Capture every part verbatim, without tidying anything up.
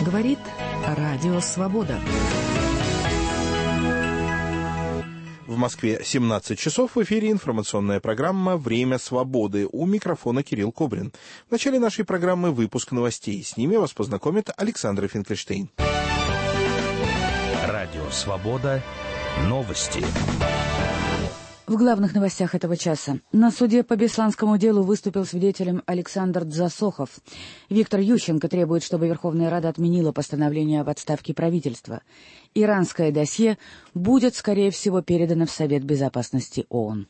Говорит Радио Свобода. В Москве семнадцать часов, в эфире информационная программа «Время свободы». У микрофона Кирилл Кобрин. В начале нашей программы выпуск новостей. С ними вас познакомит Александр Финкельштейн. Радио Свобода. Новости. В главных новостях этого часа. На суде по Бесланскому делу выступил свидетелем Александр Дзасохов. Виктор Ющенко требует, чтобы Верховная Рада отменила постановление об отставке правительства. Иранское досье будет, скорее всего, передано в Совет Безопасности ООН.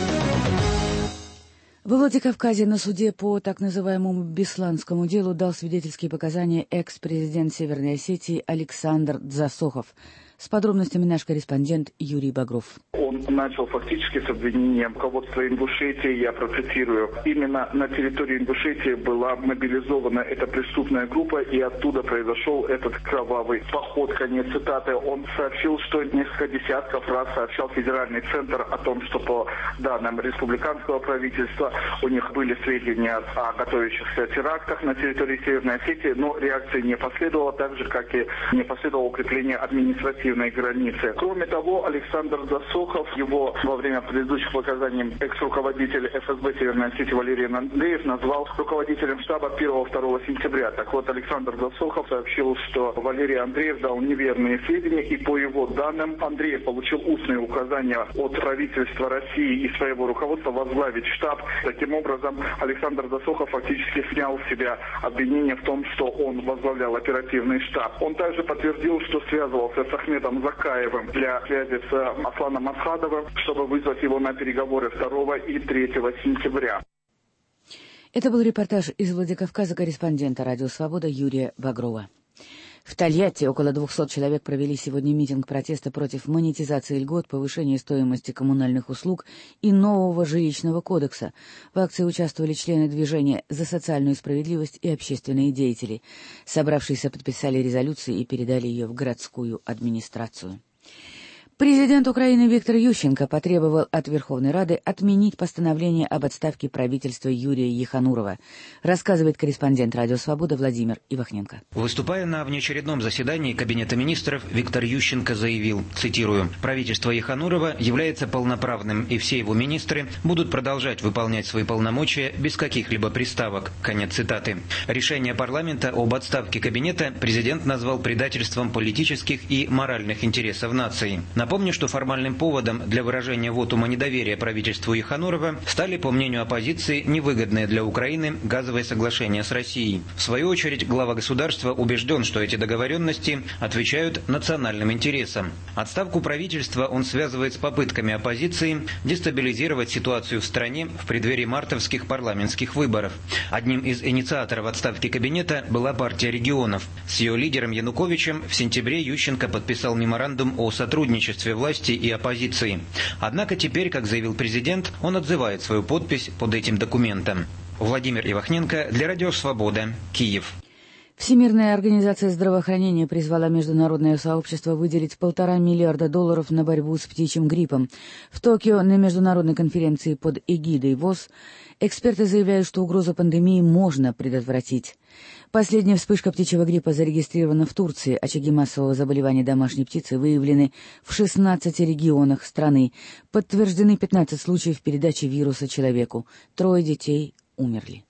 В Владикавказе на суде по так называемому Бесланскому делу дал свидетельские показания экс-президент Северной Осетии Александр Дзасохов. С подробностями наш корреспондент Юрий Багров. Он начал фактически с обвинением руководства Ингушетии, я процитирую. Именно на территории Ингушетии была мобилизована эта преступная группа, и оттуда произошел этот кровавый поход. Конец цитаты. Он сообщил, что несколько десятков раз сообщал Федеральный центр о том, что по данным республиканского правительства у них были сведения о готовящихся терактах на территории Северной Осетии, но реакции не последовало, так же, как и не последовало укрепление административной границы. Кроме того, Александр Дзасохов, его во время предыдущих показаний экс-руководитель эф эс бэ Северной Осетии Валерий Андреев назвал руководителем штаба первого-второго сентября. Так вот, Александр Дзасохов сообщил, что Валерий Андреев дал неверные сведения, и по его данным Андреев получил устные указания от правительства России и своего руководства возглавить штаб. Таким образом, Александр Дзасохов фактически снял с себя обвинение в том, что он возглавлял оперативный штаб. Он также подтвердил, что связывался с Ахмедом Закаевым для связи с Асланом Асхадовым, чтобы вызвать его на переговоры второго и третьего сентября. Это был репортаж из Владикавказа корреспондента Радио Свобода Юрия Багрова. В Тольятти около двухсот человек провели сегодня митинг протеста против монетизации льгот, повышения стоимости коммунальных услуг и нового жилищного кодекса. В акции участвовали члены движения «За социальную справедливость» и общественные деятели. Собравшиеся подписали резолюцию и передали ее в городскую администрацию. Президент Украины Виктор Ющенко потребовал от Верховной Рады отменить постановление об отставке правительства Юрия Еханурова, рассказывает корреспондент Радио Свобода Владимир Ивахненко. Выступая на внеочередном заседании Кабинета министров, Виктор Ющенко заявил, цитирую, «Правительство Еханурова является полноправным, и все его министры будут продолжать выполнять свои полномочия без каких-либо приставок». Конец цитаты. Решение парламента об отставке кабинета президент назвал предательством политических и моральных интересов нации. Напомню, что формальным поводом для выражения вотума недоверия правительству Еханурова стали, по мнению оппозиции, невыгодные для Украины газовые соглашения с Россией. В свою очередь, глава государства убежден, что эти договоренности отвечают национальным интересам. Отставку правительства он связывает с попытками оппозиции дестабилизировать ситуацию в стране в преддверии мартовских парламентских выборов. Одним из инициаторов отставки кабинета была партия регионов. С ее лидером Януковичем в сентябре Ющенко подписал меморандум о сотрудничестве власти и оппозиции. Однако теперь, как заявил президент, он отзывает свою подпись под этим документом. Владимир Ивахненко для Радио Свобода, Киев. Всемирная организация здравоохранения призвала международное сообщество выделить полтора миллиарда долларов на борьбу с птичьим гриппом. В Токио на международной конференции под эгидой ВОЗ эксперты заявляют, что угрозу пандемии можно предотвратить. Последняя вспышка птичьего гриппа зарегистрирована в Турции. Очаги массового заболевания домашней птицы выявлены в шестнадцати регионах страны. Подтверждены пятнадцать случаев передачи вируса человеку. Трое детей умерли.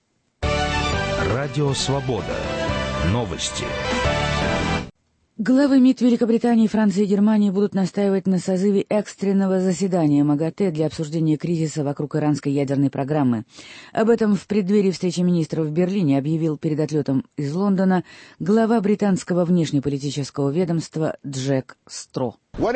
Радио Свобода. Новости. Главы МИД Великобритании, Франции и Германии будут настаивать на созыве экстренного заседания МАГАТЭ для обсуждения кризиса вокруг иранской ядерной программы. Об этом в преддверии встречи министров в Берлине объявил перед отлетом из Лондона глава британского внешнеполитического ведомства Джек Стро.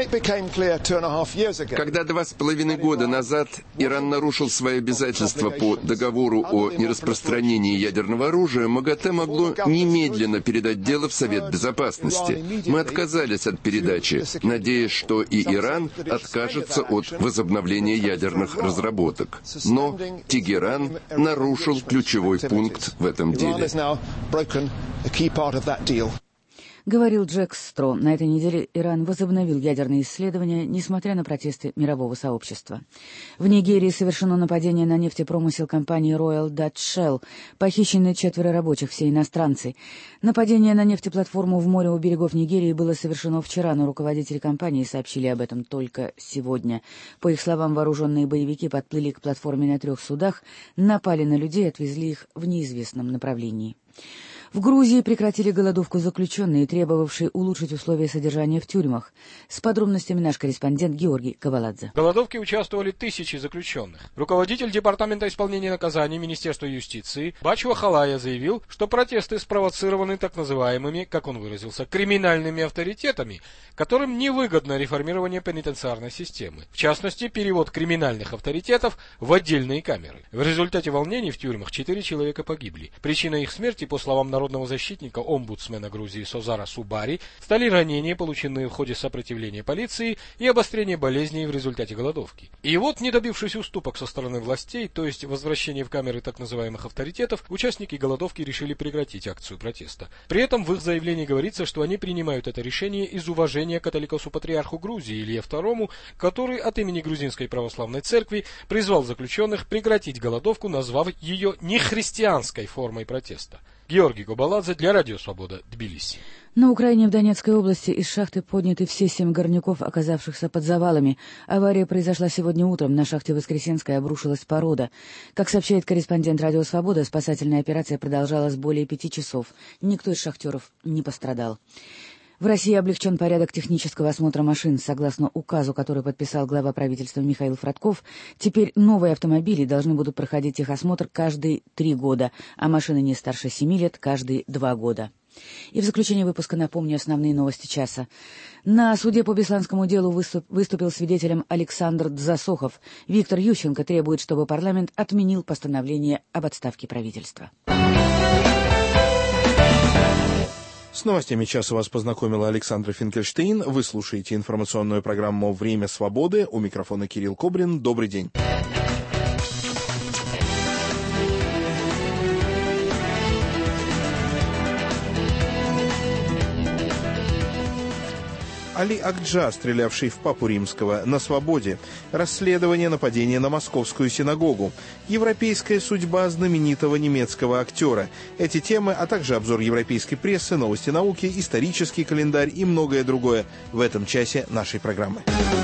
Когда два с половиной года назад Иран нарушил свои обязательства по договору о нераспространении ядерного оружия, МАГАТЭ могло немедленно передать дело в Совет Безопасности. Мы отказались от передачи, надеясь, что и Иран откажется от возобновления ядерных разработок. Но Тегеран нарушил ключевой пункт в этом деле. говорил Джек Стро. На этой неделе Иран возобновил ядерные исследования, несмотря на протесты мирового сообщества. В Нигерии совершено нападение на нефтепромысел компании Royal Dutch Shell. Похищены четверо рабочих, все иностранцы. Нападение на нефтеплатформу в море у берегов Нигерии было совершено вчера, но руководители компании сообщили об этом только сегодня. По их словам, вооруженные боевики подплыли к платформе на трех судах, напали на людей и отвезли их в неизвестном направлении. В Грузии прекратили голодовку заключенные, требовавшие улучшить условия содержания в тюрьмах. С подробностями наш корреспондент Георгий Кабаладзе. В голодовке участвовали тысячи заключенных. Руководитель Департамента исполнения наказаний Министерства юстиции Бачва Халая заявил, что протесты спровоцированы так называемыми, как он выразился, криминальными авторитетами, которым невыгодно реформирование пенитенциарной системы. В частности, перевод криминальных авторитетов в отдельные камеры. В результате волнений в тюрьмах четыре человека погибли. Причиной их смерти, по словам народного народного защитника, омбудсмена Грузии Созара Субари, стали ранения, полученные в ходе сопротивления полиции, и обострение болезней в результате голодовки. И вот, не добившись уступок со стороны властей, то есть возвращения в камеры так называемых авторитетов, участники голодовки решили прекратить акцию протеста. При этом в их заявлении говорится, что они принимают это решение из уважения к католикосу-патриарху Грузии Илье второму, который от имени Грузинской православной церкви призвал заключенных прекратить голодовку, назвав ее нехристианской формой протеста. Георгий Кабаладзе для Радио Свобода, Тбилиси. На Украине в Донецкой области из шахты подняты все семь горняков, оказавшихся под завалами. Авария произошла сегодня утром. На шахте Воскресенской обрушилась порода. Как сообщает корреспондент Радио Свобода, спасательная операция продолжалась более пяти часов. Никто из шахтеров не пострадал. В России облегчен порядок технического осмотра машин. Согласно указу, который подписал глава правительства Михаил Фродков, теперь новые автомобили должны будут проходить техосмотр каждые три года, а машины не старше семи лет каждые два года. И в заключение выпуска напомню основные новости часа. На суде по Бесланскому делу выступ, выступил свидетелем Александр Дзасохов. Виктор Ющенко требует, чтобы парламент отменил постановление об отставке правительства. С новостями часа вас познакомила Александра Финкельштейн. Вы слушаете информационную программу «Время свободы». У микрофона Кирилл Кобрин. Добрый день. Али Акджа, стрелявший в папу римского, на свободе. Расследование нападения на московскую синагогу. Европейская судьба знаменитого немецкого актера. Эти темы, а также обзор европейской прессы, новости науки, исторический календарь и многое другое в этом часе нашей программы.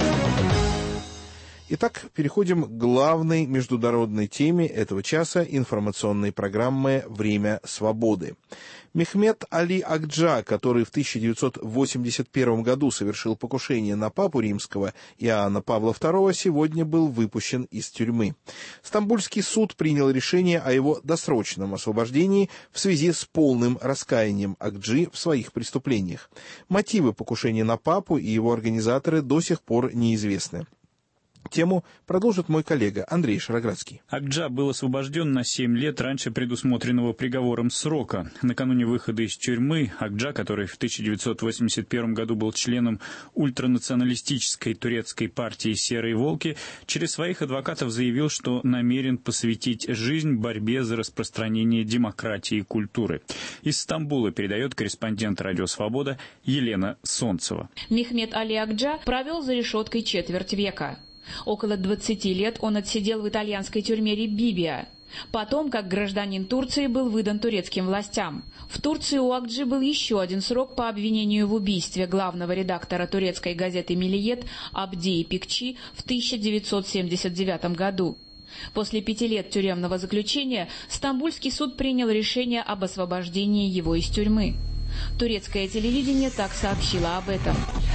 Итак, переходим к главной международной теме этого часа информационной программы «Время свободы». Мехмед Али Акджа, который в тысяча девятьсот восемьдесят первом году совершил покушение на папу римского Иоанна Павла второго, сегодня был выпущен из тюрьмы. Стамбульский суд принял решение о его досрочном освобождении в связи с полным раскаянием Акджи в своих преступлениях. Мотивы покушения на папу и его организаторы до сих пор неизвестны. Тему продолжит мой коллега Андрей Шароградский. Акджа был освобожден на семь лет раньше предусмотренного приговором срока. Накануне выхода из тюрьмы Акджа, который в тысяча девятьсот восемьдесят первом году был членом ультранационалистической турецкой партии «Серые волки», через своих адвокатов заявил, что намерен посвятить жизнь борьбе за распространение демократии и культуры. Из Стамбула передает корреспондент «Радио Свобода» Елена Солнцева. Мехмед Али Акджа провел за решеткой четверть века. Около двадцати лет он отсидел в итальянской тюрьме Риббибия. Потом, как гражданин Турции, был выдан турецким властям. В Турции у Акджи был еще один срок по обвинению в убийстве главного редактора турецкой газеты «Миллиет» Абди Ипекчи в тысяча девятьсот семьдесят девятом году. После пяти лет тюремного заключения Стамбульский суд принял решение об освобождении его из тюрьмы. Турецкое телевидение так сообщило об этом.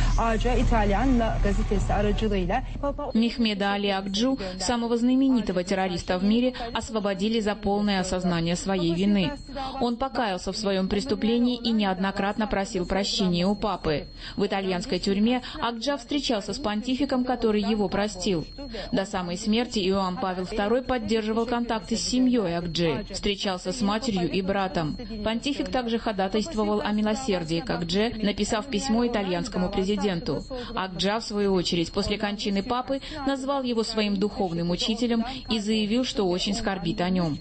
Мехмеда Али Акджу, самого знаменитого террориста в мире, освободили за полное осознание своей вины. Он покаялся в своем преступлении и неоднократно просил прощения у папы. В итальянской тюрьме Акджа встречался с понтификом, который его простил. До самой смерти Иоанн Павел второй поддерживал контакты с семьей Акджи, встречался с матерью и братом. Понтифик также ходатайствовал о милосердии к Акдже, написав письмо итальянскому президенту, президенту. Акджа, в свою очередь, после кончины папы, назвал его своим духовным учителем и заявил, что очень скорбит о нем.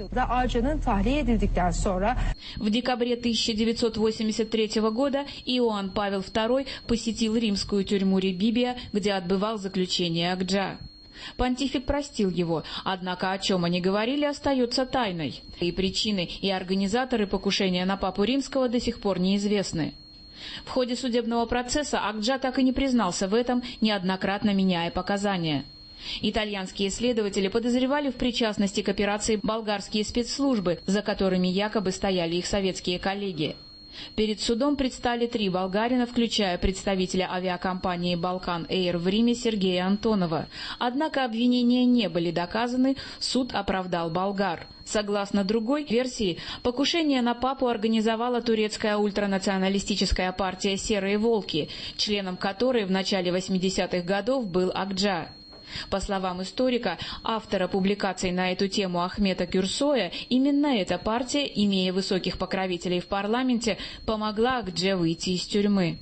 В декабре тысяча девятьсот восемьдесят третьего года Иоанн Павел второй посетил римскую тюрьму Ребибия, где отбывал заключение Акджа. Понтифик простил его, однако о чем они говорили, остается тайной. И причины, и организаторы покушения на папу римского до сих пор неизвестны. В ходе судебного процесса Акджа так и не признался в этом, неоднократно меняя показания. Итальянские следователи подозревали в причастности к операции болгарские спецслужбы, за которыми якобы стояли их советские коллеги. Перед судом предстали три болгарина, включая представителя авиакомпании «Балкан Эйр» в Риме Сергея Антонова. Однако обвинения не были доказаны, суд оправдал болгар. Согласно другой версии, покушение на папу организовала турецкая ультранационалистическая партия «Серые волки», членом которой в начале восьмидесятых годов был Акджа. По словам историка, автора публикаций на эту тему Ахмета Гюрсоя, именно эта партия, имея высоких покровителей в парламенте, помогла Акдже выйти из тюрьмы.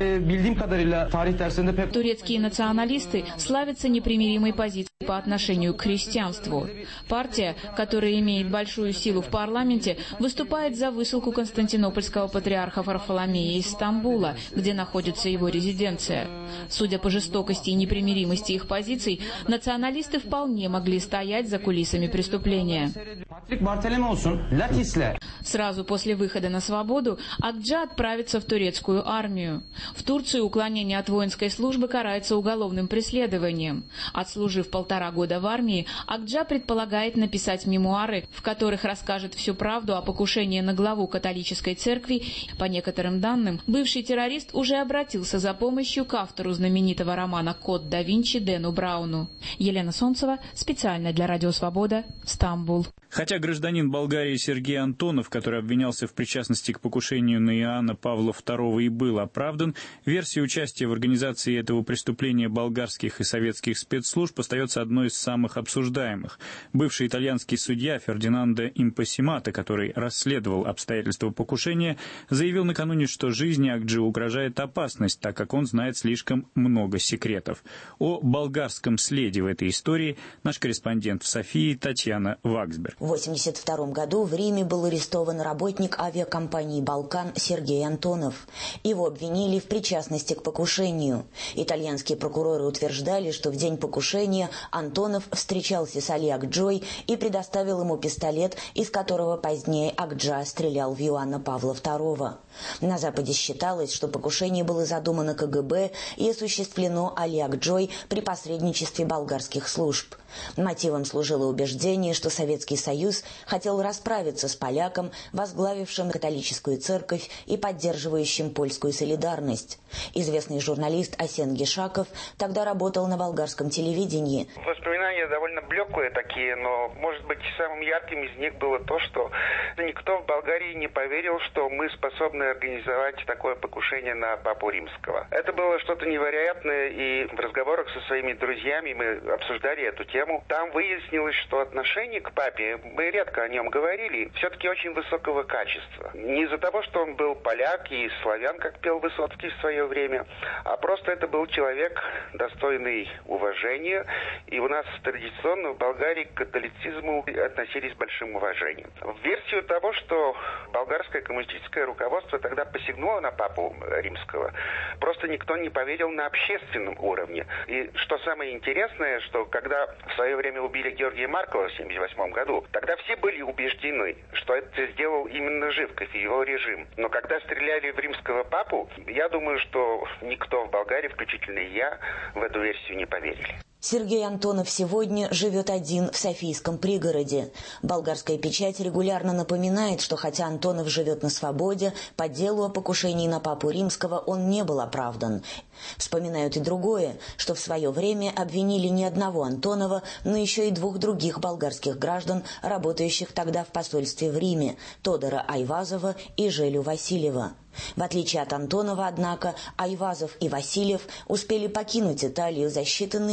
Турецкие националисты славятся непримиримой позицией по отношению к христианству. Партия, которая имеет большую силу в парламенте, выступает за высылку константинопольского патриарха Варфоломея из Стамбула, где находится его резиденция. Судя по жестокости и непримиримости их позиций, националисты вполне могли стоять за кулисами преступления. Сразу после выхода на свободу Акджа отправится в турецкую армию. В Турции уклонение от воинской службы карается уголовным преследованием. Отслужив полтора года в армии, Акджа предполагает написать мемуары, в которых расскажет всю правду о покушении на главу католической церкви. По некоторым данным, бывший террорист уже обратился за помощью к автору знаменитого романа «Код да Винчи» Дэну Брауну. Елена Солнцева, специально для Радио Свобода, Стамбул. Хотя гражданин Болгарии Сергей Антонов, который обвинялся в причастности к покушению на Иоанна Павла второго и был оправдан, версия участия в организации этого преступления болгарских и советских спецслужб остается одной из самых обсуждаемых. Бывший итальянский судья Фердинандо Импассимато, который расследовал обстоятельства покушения, заявил накануне, что жизни Акджи угрожает опасность, так как он знает слишком много секретов. О болгарском следе в этой истории наш корреспондент в Софии Татьяна Ваксберг. В восемьдесят втором году в Риме был арестован работник авиакомпании «Балкан» Сергей Антонов. Его обвинили в причастности к покушению. Итальянские прокуроры утверждали, что в день покушения Антонов встречался с Али Акджой и предоставил ему пистолет, из которого позднее Акджа стрелял в Иоанна Павла второго. На Западе считалось, что покушение было задумано ка гэ бэ и осуществлено Али Акджой при посредничестве болгарских служб. Мотивом служило убеждение, что Советский Союз хотел расправиться с поляком, возглавившим католическую церковь и поддерживающим польскую солидарность. Известный журналист Асен Гешаков тогда работал на болгарском телевидении. Воспоминания довольно блеклые такие, но, может быть, самым ярким из них было то, что никто в Болгарии не поверил, что мы способны организовать такое покушение на папу римского. Это было что-то невероятное, и в разговорах со своими друзьями мы обсуждали эту тему. Там выяснилось, что отношение к папе, мы редко о нем говорили, все-таки очень высокого качества. Не из-за того, что он был поляк и славян, как пел Высоцкий в свое время, а просто это был человек, достойный уважения, и у нас традиционно в Болгарии к католицизму относились с большим уважением. В версию того, что болгарское коммунистическое руководство тогда посягнуло на папу римского, просто никто не поверил на общественном уровне. И что самое интересное, что когда в свое время убили Георгия Маркова в семьдесят восьмом году, тогда все были убеждены, что это сделал именно Живков и его режим. Но когда стреляли в римского папу, я думаю, что никто в Болгарии, включительно и я, в эту версию не поверили. Сергей Антонов сегодня живет один в Софийском пригороде. Болгарская печать регулярно напоминает, что хотя Антонов живет на свободе, по делу о покушении на папу римского он не был оправдан. Вспоминают и другое, что в свое время обвинили не одного Антонова, но еще и двух других болгарских граждан, работающих тогда в посольстве в Риме, Тодора Айвазова и Желю Васильева. В отличие от Антонова, однако, Айвазов и Васильев успели покинуть Италию за считанные дни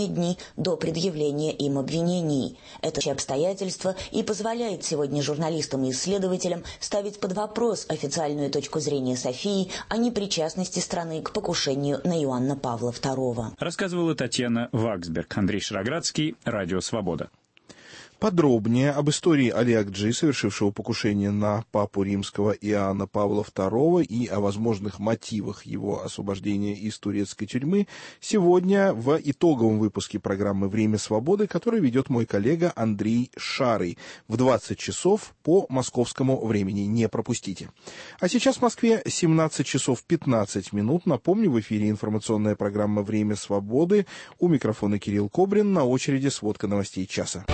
до предъявления им обвинений. Это обстоятельство и позволяет сегодня журналистам и исследователям ставить под вопрос официальную точку зрения Софии о непричастности страны к покушению на Иоанна Павла второго. Рассказывала Татьяна Ваксберг. Андрей Шароградский, Радио Свобода. Подробнее об истории Али Акджи, совершившего покушение на папу римского Иоанна Павла второго, и о возможных мотивах его освобождения из турецкой тюрьмы, сегодня в итоговом выпуске программы «Время свободы», который ведет мой коллега Андрей Шарый в двадцать часов по московскому времени. Не пропустите. А сейчас в Москве семнадцать часов пятнадцать минут. Напомню, в эфире информационная программа «Время свободы». У микрофона Кирилл Кобрин. На очереди сводка новостей часа.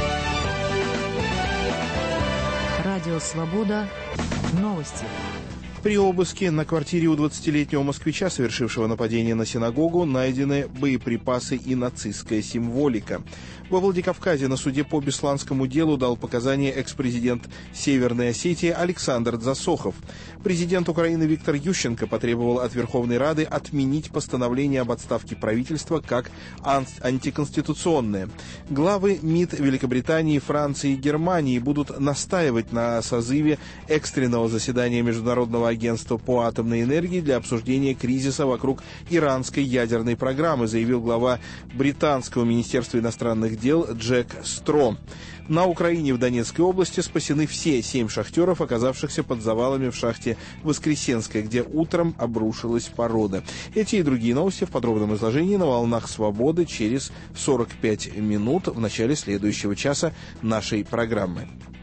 Радио «Свобода». Новости. При обыске на квартире у двадцатилетнего москвича, совершившего нападение на синагогу, найдены боеприпасы и нацистская символика. Во Владикавказе на суде по Бесланскому делу дал показания экс-президент Северной Осетии Александр Дзасохов. Президент Украины Виктор Ющенко потребовал от Верховной Рады отменить постановление об отставке правительства как антиконституционное. Главы МИД Великобритании, Франции и Германии будут настаивать на созыве экстренного заседания Международного агентства по атомной энергии для обсуждения кризиса вокруг иранской ядерной программы, заявил глава британского Министерства иностранных дел Джек Стро. На Украине в Донецкой области спасены все семь шахтеров, оказавшихся под завалами в шахте Воскресенская, где утром обрушилась порода. Эти и другие новости в подробном изложении на волнах «Свободы» через сорок пять минут в начале следующего часа нашей программы.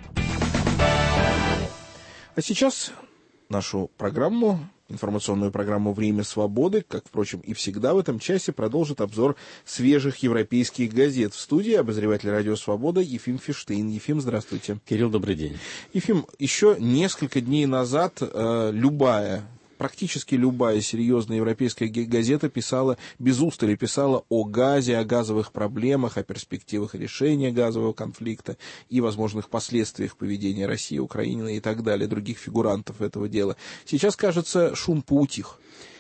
А сейчас нашу программу, информационную программу «Время свободы», как, впрочем, и всегда в этом часе, продолжит обзор свежих европейских газет. В студии обозреватель «Радио Свобода» Ефим Фиштейн. Ефим, здравствуйте. Кирилл, добрый день. Ефим, еще несколько дней назад э, любая... Практически любая серьезная европейская газета писала, без устали писала о газе, о газовых проблемах, о перспективах решения газового конфликта и возможных последствиях поведения России, Украины и так далее, других фигурантов этого дела. Сейчас, кажется, шум поутих.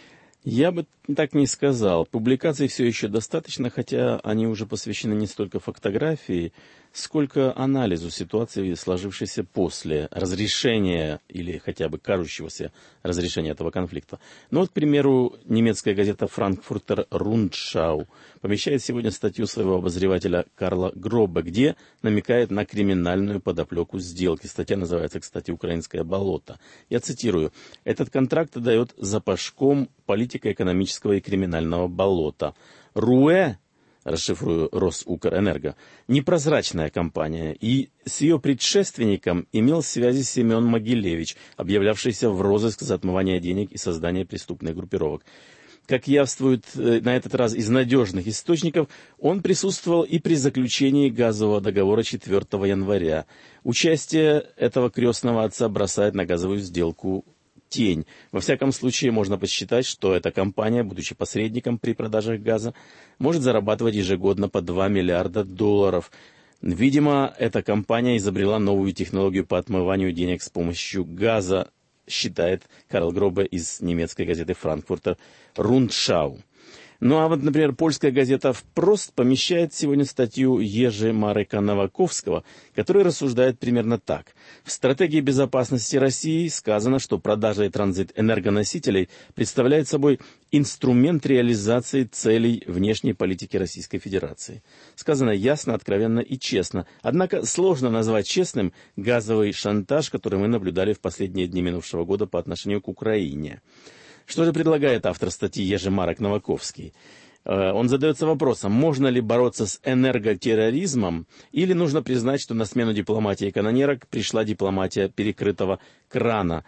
Я бы так не сказал. Публикаций все еще достаточно, хотя они уже посвящены не столько фотографии, сколько анализу ситуации, сложившейся после разрешения или хотя бы кажущегося разрешения этого конфликта. Ну вот, к примеру, немецкая газета «Франкфуртер Рундшау» помещает сегодня статью своего обозревателя Карла Гробе, где намекает на криминальную подоплеку сделки. Статья называется, кстати, «Украинское болото». Я цитирую. «Этот контракт дает запашком политико-экономического и криминального болота. РУЭ, расшифрую Росукрэнерго, непрозрачная компания, и с ее предшественником имел связи Семен Могилевич, объявлявшийся в розыск за отмывание денег и создание преступных группировок. Как явствует на этот раз из надежных источников, он присутствовал и при заключении газового договора четвёртого января. Участие этого крестного отца бросает на газовую сделку тень. Во всяком случае, можно посчитать, что эта компания, будучи посредником при продажах газа, может зарабатывать ежегодно по два миллиарда долларов. Видимо, эта компания изобрела новую технологию по отмыванию денег с помощью газа, считает Карл Гробе из немецкой газеты «Франкфуртер Рундшау». Ну а вот, например, польская газета «Впрост» помещает сегодня статью Ежи Марека Новаковского, который рассуждает примерно так. В стратегии безопасности России сказано, что продажа и транзит энергоносителей представляет собой инструмент реализации целей внешней политики Российской Федерации. Сказано ясно, откровенно и честно. Однако сложно назвать честным газовый шантаж, который мы наблюдали в последние дни минувшего года по отношению к Украине. Что же предлагает автор статьи Ежи Марек Новаковский? Он задается вопросом, можно ли бороться с энерготерроризмом, или нужно признать, что на смену дипломатии канонерок пришла дипломатия перекрытого крана.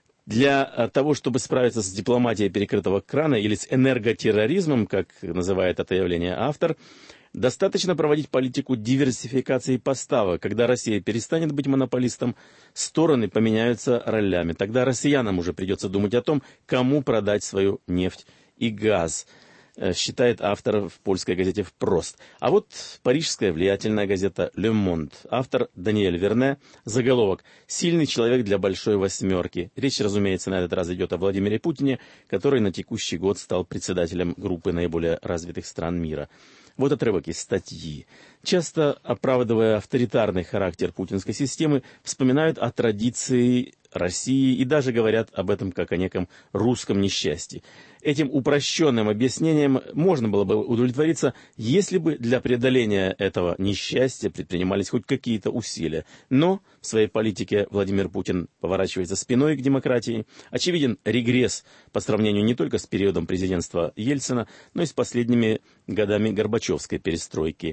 Для того, чтобы справиться с дипломатией перекрытого крана или с энерготерроризмом, как называет это явление автор, достаточно проводить политику диверсификации поставок. Когда Россия перестанет быть монополистом, стороны поменяются ролями. Тогда россиянам уже придется думать о том, кому продать свою нефть и газ, считает автор в польской газете «Впрост». А вот парижская влиятельная газета «Le Monde». Автор Даниэль Верне. Заголовок «Сильный человек для большой восьмерки». Речь, разумеется, на этот раз идет о Владимире Путине, который на текущий год стал председателем группы наиболее развитых стран мира. Вот отрывок из статьи. Часто, оправдывая авторитарный характер путинской системы, вспоминают о традиции России и даже говорят об этом как о неком русском несчастье. Этим упрощенным объяснением можно было бы удовлетвориться, если бы для преодоления этого несчастья предпринимались хоть какие-то усилия. Но в своей политике Владимир Путин поворачивается спиной к демократии. Очевиден регресс по сравнению не только с периодом президентства Ельцина, но и с последними годами Горбачевской перестройки.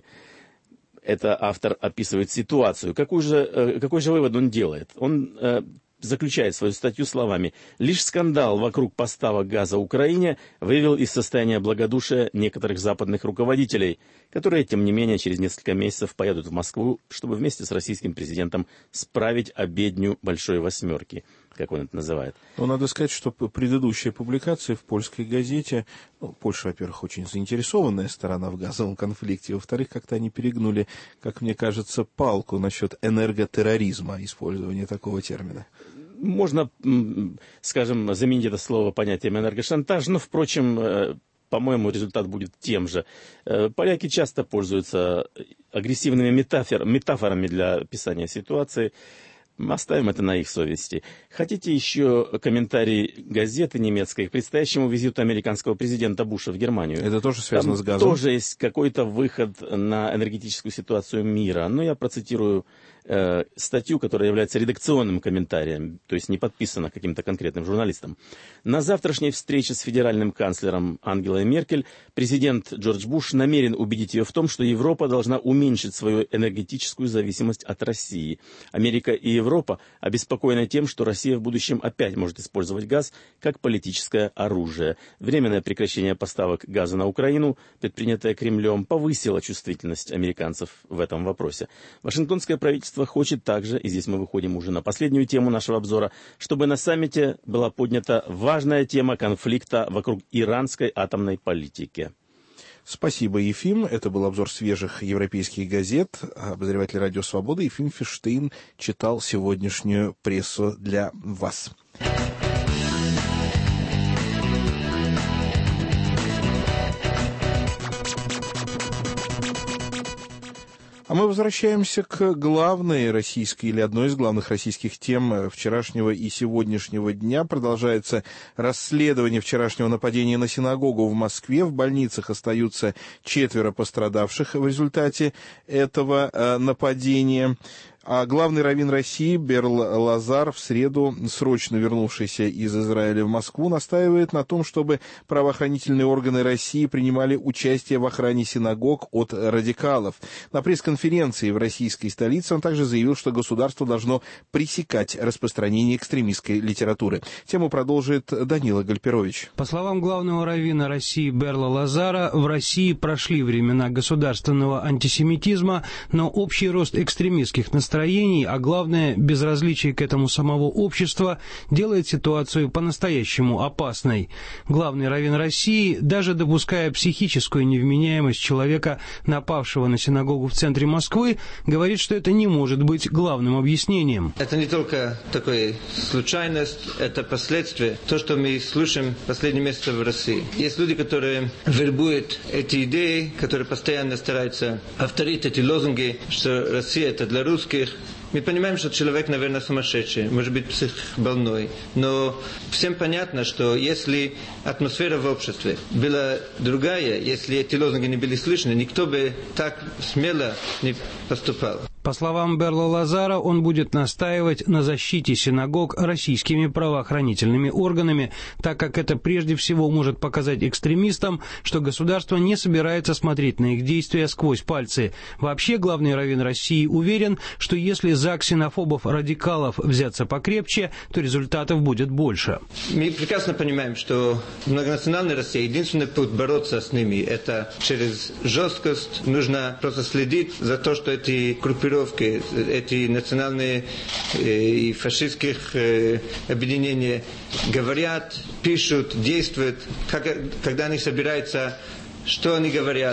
Это автор описывает ситуацию. Какой же, какой же вывод он делает? Он э, заключает свою статью словами: «Лишь скандал вокруг поставок газа Украине вывел из состояния благодушия некоторых западных руководителей, которые, тем не менее, через несколько месяцев поедут в Москву, чтобы вместе с российским президентом справить обедню Большой Восьмерки», как он это называет. Но надо сказать, что предыдущая публикация в польской газете, ну, Польша, во-первых, очень заинтересованная сторона в газовом конфликте, во-вторых, как-то они перегнули, как мне кажется, палку насчет энерготерроризма, использования такого термина. Можно, скажем, заменить это слово понятием энергошантаж, но, впрочем, по-моему, результат будет тем же. Поляки часто пользуются агрессивными метафор, метафорами для описания ситуации. Оставим это на их совести. Хотите еще комментарий газеты немецкой к предстоящему визиту американского президента Буша в Германию? Это тоже связано Там с газом? Тоже есть какой-то выход на энергетическую ситуацию мира. Но я процитирую э, статью, которая является редакционным комментарием, то есть не подписана каким-то конкретным журналистом. На завтрашней встрече с федеральным канцлером Ангелой Меркель президент Джордж Буш намерен убедить ее в том, что Европа должна уменьшить свою энергетическую зависимость от России. Америка и Европа обеспокоена тем, что Россия в будущем опять может использовать газ как политическое оружие. Временное прекращение поставок газа на Украину, предпринятое Кремлем, повысило чувствительность американцев в этом вопросе. Вашингтонское правительство хочет также, и здесь мы выходим уже на последнюю тему нашего обзора, чтобы на саммите была поднята важная тема конфликта вокруг иранской атомной политики. Спасибо, Ефим. Это был обзор свежих европейских газет. Обозреватель «Радио Свобода» Ефим Ферштейн читал сегодняшнюю прессу для вас. А мы возвращаемся к главной российской, или одной из главных российских тем вчерашнего и сегодняшнего дня. Продолжается расследование вчерашнего нападения на синагогу в Москве. В больницах остаются четверо пострадавших в результате этого э, нападения. А главный раввин России Берл Лазар, в среду срочно вернувшийся из Израиля в Москву, настаивает на том, чтобы правоохранительные органы России принимали участие в охране синагог от радикалов. На пресс-конференции в российской столице он также заявил, что государство должно пресекать распространение экстремистской литературы. Тему продолжит Данила Гальперович. По словам главного раввина России Берла Лазара, в России прошли времена государственного антисемитизма, но общий рост экстремистских настроений, а главное, безразличие к этому самого общества делает ситуацию по-настоящему опасной. Главный раввин России, даже допуская психическую невменяемость человека, напавшего на синагогу в центре Москвы, говорит, что это не может быть главным объяснением. Это не только такая случайность, это последствия. То, что мы слышим последние месяцы в России. Есть люди, которые вербуют эти идеи, которые постоянно стараются повторить эти лозунги, что Россия это для русских. Мы понимаем, что человек, наверное, сумасшедший, может быть, психбольной, но всем понятно, что если атмосфера в обществе была другая, если эти лозунги не были слышны, никто бы так смело не поступал. По словам Берла Лазара, он будет настаивать на защите синагог российскими правоохранительными органами, так как это прежде всего может показать экстремистам, что государство не собирается смотреть на их действия сквозь пальцы. Вообще, главный раввин России уверен, что если за ксенофобов-радикалов взяться покрепче, то результатов будет больше. Мы прекрасно понимаем, что многонациональная Россия, единственный путь бороться с ними, это через жесткость. Нужно просто следить за то, что эти группировки, эти национальные и фашистские объединения говорят, пишут, действуют, как, когда они собираются, что они говорят.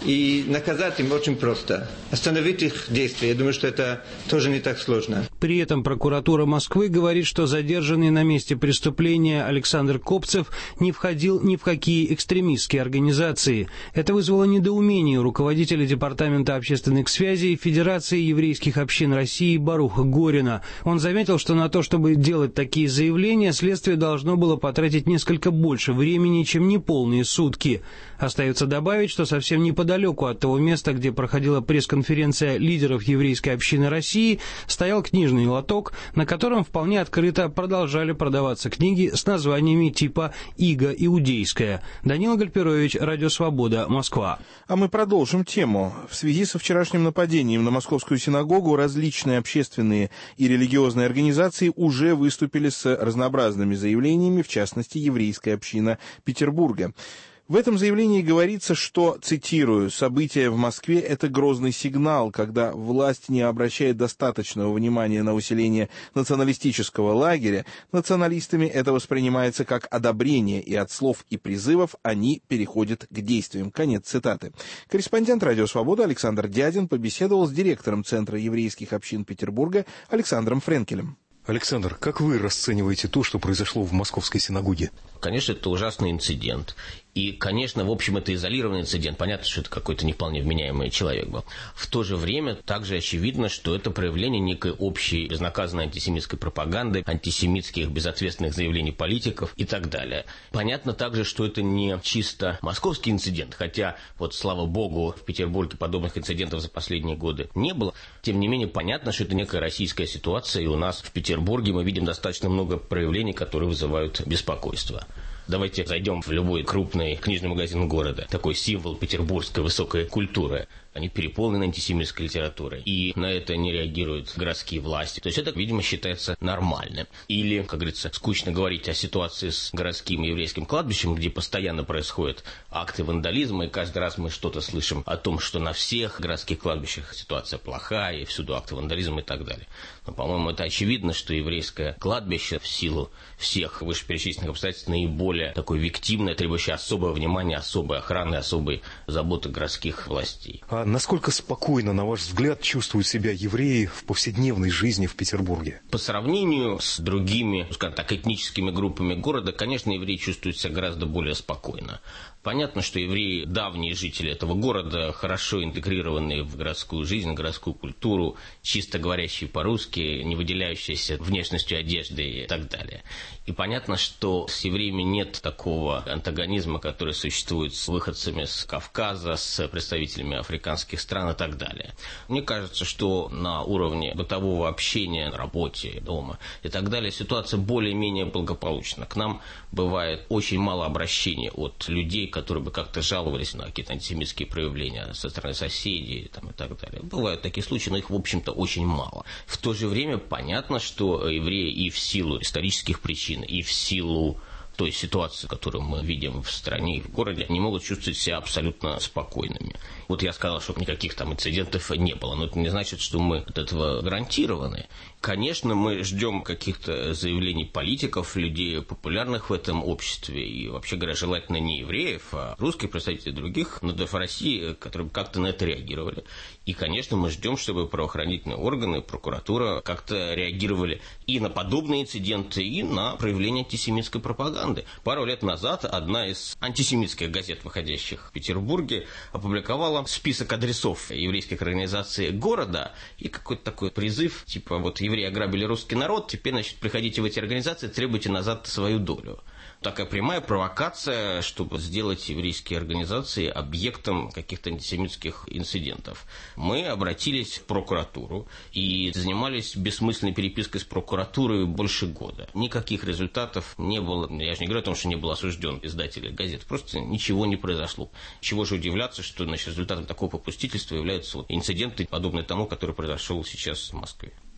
И наказать им очень просто. Остановить их действия. Я думаю, что это тоже не так сложно. При этом прокуратура Москвы говорит, что задержанный на месте преступления Александр Копцев не входил ни в какие экстремистские организации. Это вызвало недоумение у руководителя Департамента общественных связей Федерации еврейских общин России Баруха Горина. Он заметил, что на то, чтобы делать такие заявления, следствие должно было потратить несколько больше времени, чем неполные сутки. Остается добавить, что совсем неподалеку от того места, где проходила пресс-конференция лидеров еврейской общины России, стоял книжный лоток, на котором вполне открыто продолжали продаваться книги с названиями типа «Иго иудейская». Данила Гальперович, Радио Свобода, Москва. А мы продолжим тему. В связи со вчерашним нападением на Московскую синагогу различные общественные и религиозные организации уже выступили с разнообразными заявлениями, в частности, еврейская община Петербурга. В этом заявлении говорится, что, цитирую, «события в Москве – это грозный сигнал, когда власть не обращает достаточного внимания на усиление националистического лагеря, националистами это воспринимается как одобрение, и от слов и призывов они переходят к действиям». Конец цитаты. Корреспондент «Радио Свобода» Александр Дядин побеседовал с директором Центра еврейских общин Петербурга Александром Френкелем. Александр, как вы расцениваете то, что произошло в Московской синагоге? Конечно, это ужасный инцидент. И, конечно, в общем, это изолированный инцидент. Понятно, что это какой-то не вполне вменяемый человек был. В то же время также очевидно, что это проявление некой общей безнаказанной антисемитской пропаганды, антисемитских безответственных заявлений политиков и так далее. Понятно также, что это не чисто московский инцидент, хотя, вот слава богу, в Петербурге подобных инцидентов за последние годы не было. Тем не менее, понятно, что это некая российская ситуация, и у нас в Петербурге мы видим достаточно много проявлений, которые вызывают беспокойство. Давайте зайдем в любой крупный книжный магазин города. Такой символ петербургской высокой культуры. Они переполнены антисемитской литературой. И на это не реагируют городские власти. То есть это, видимо, считается нормальным. Или, как говорится, скучно говорить о ситуации с городским еврейским кладбищем, где постоянно происходят акты вандализма, и каждый раз мы что-то слышим о том, что на всех городских кладбищах ситуация плохая, и всюду акты вандализма и так далее. Но, по-моему, это очевидно, что еврейское кладбище в силу всех вышеперечисленных обстоятельств наиболее такое виктимное, требующее особого внимания, особой охраны, особой заботы городских властей. А насколько спокойно, на ваш взгляд, чувствуют себя евреи в повседневной жизни в Петербурге? По сравнению с другими, скажем так, этническими группами города, конечно, евреи чувствуют себя гораздо более спокойно. Понятно, что евреи, давние жители этого города, хорошо интегрированные в городскую жизнь, в городскую культуру, чисто говорящие по-русски, не выделяющиеся внешностью одежды и так далее. И понятно, что с евреями нет такого антагонизма, который существует с выходцами с Кавказа, с представителями африканских стран и так далее. Мне кажется, что на уровне бытового общения, на работе, дома и так далее ситуация более-менее благополучна. К нам бывает очень мало обращений от людей, которые бы как-то жаловались на какие-то антисемитские проявления со стороны соседей там, и так далее. Бывают такие случаи, но их, в общем-то, очень мало. В то же время понятно, что евреи и в силу исторических причин, и в силу той ситуации, которую мы видим в стране и в городе, не могут чувствовать себя абсолютно спокойными. Вот я сказал, что никаких там инцидентов не было, но это не значит, что мы от этого гарантированы. Конечно, мы ждем каких-то заявлений политиков, людей популярных в этом обществе, и вообще говоря, желательно не евреев, а русских представителей других народов России, которые бы как-то на это реагировали. И, конечно, мы ждем, чтобы правоохранительные органы, прокуратура как-то реагировали и на подобные инциденты, и на проявление антисемитской пропаганды. Пару лет назад одна из антисемитских газет, выходящих в Петербурге, опубликовала список адресов еврейских организаций города и какой-то такой призыв, типа вот евреи ограбили русский народ, теперь, значит, приходите в эти организации, требуйте назад свою долю. Такая прямая провокация, чтобы сделать еврейские организации объектом каких-то антисемитских инцидентов. Мы обратились в прокуратуру и занимались бессмысленной перепиской с прокуратурой больше года. Никаких результатов не было. Я же не говорю о том, что не был осужден издатель газет. Просто ничего не произошло. Чего же удивляться, что, значит, результатом такого попустительства являются вот инциденты, подобные тому, который произошел сейчас в Москве.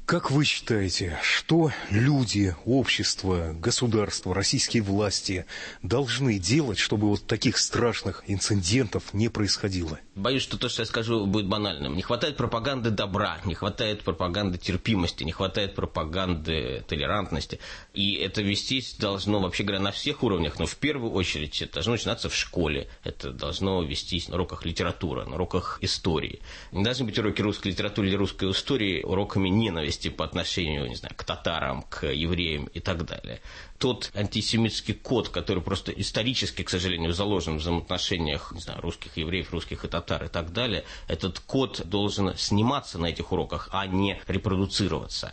Как вы считаете, что люди, общество, государство, российские власти должны делать, чтобы вот таких страшных инцидентов не происходило? Боюсь, что то, что я скажу, будет банальным. Не хватает пропаганды добра, не хватает пропаганды терпимости, не хватает пропаганды толерантности. И это вестись должно, вообще говоря, на всех уровнях. Но в первую очередь это должно начинаться в школе. Это должно вестись на уроках литературы, на уроках истории. Не должны быть уроки русской литературы или русской истории уроками ненависти по отношению, не знаю, к татарам, к евреям и так далее. Тот антисемитский код, который просто исторически, к сожалению, заложен в взаимоотношениях, не знаю, русских евреев, русских и татар и так далее, этот код должен сниматься на этих уроках, а не репродуцироваться.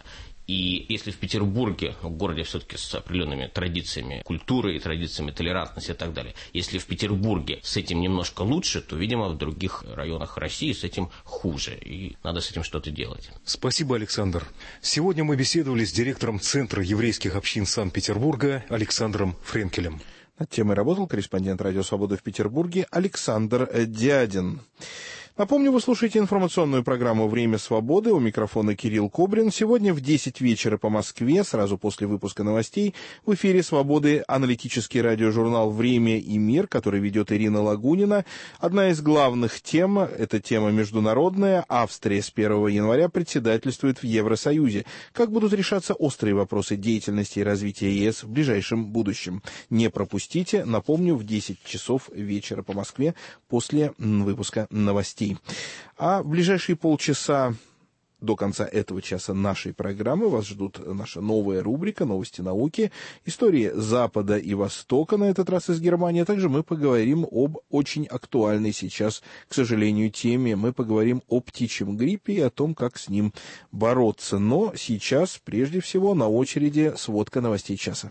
И если в Петербурге, в городе все-таки с определенными традициями культуры и традициями толерантности и так далее, если в Петербурге с этим немножко лучше, то, видимо, в других районах России с этим хуже. И надо с этим что-то делать. Спасибо, Александр. Сегодня мы беседовали с директором Центра еврейских общин Санкт-Петербурга Александром Френкелем. Над темой работал корреспондент «Радио Свобода» в Петербурге Александр Дядин. Напомню, вы слушаете информационную программу «Время свободы». У микрофона Кирилл Кобрин. Сегодня в десять вечера по Москве, сразу после выпуска новостей, в эфире «Свободы» аналитический радиожурнал «Время и мир», который ведет Ирина Лагунина. Одна из главных тем – это тема международная. Австрия с первого января председательствует в Евросоюзе. Как будут решаться острые вопросы деятельности и развития ЕС в ближайшем будущем? Не пропустите. Напомню, в десять часов вечера по Москве после выпуска новостей. А в ближайшие полчаса до конца этого часа нашей программы вас ждут наша новая рубрика «Новости науки», истории Запада и Востока, на этот раз из Германии. Также мы поговорим об очень актуальной сейчас, к сожалению, теме. Мы поговорим о птичьем гриппе и о том, как с ним бороться. Но сейчас, прежде всего, на очереди сводка новостей часа.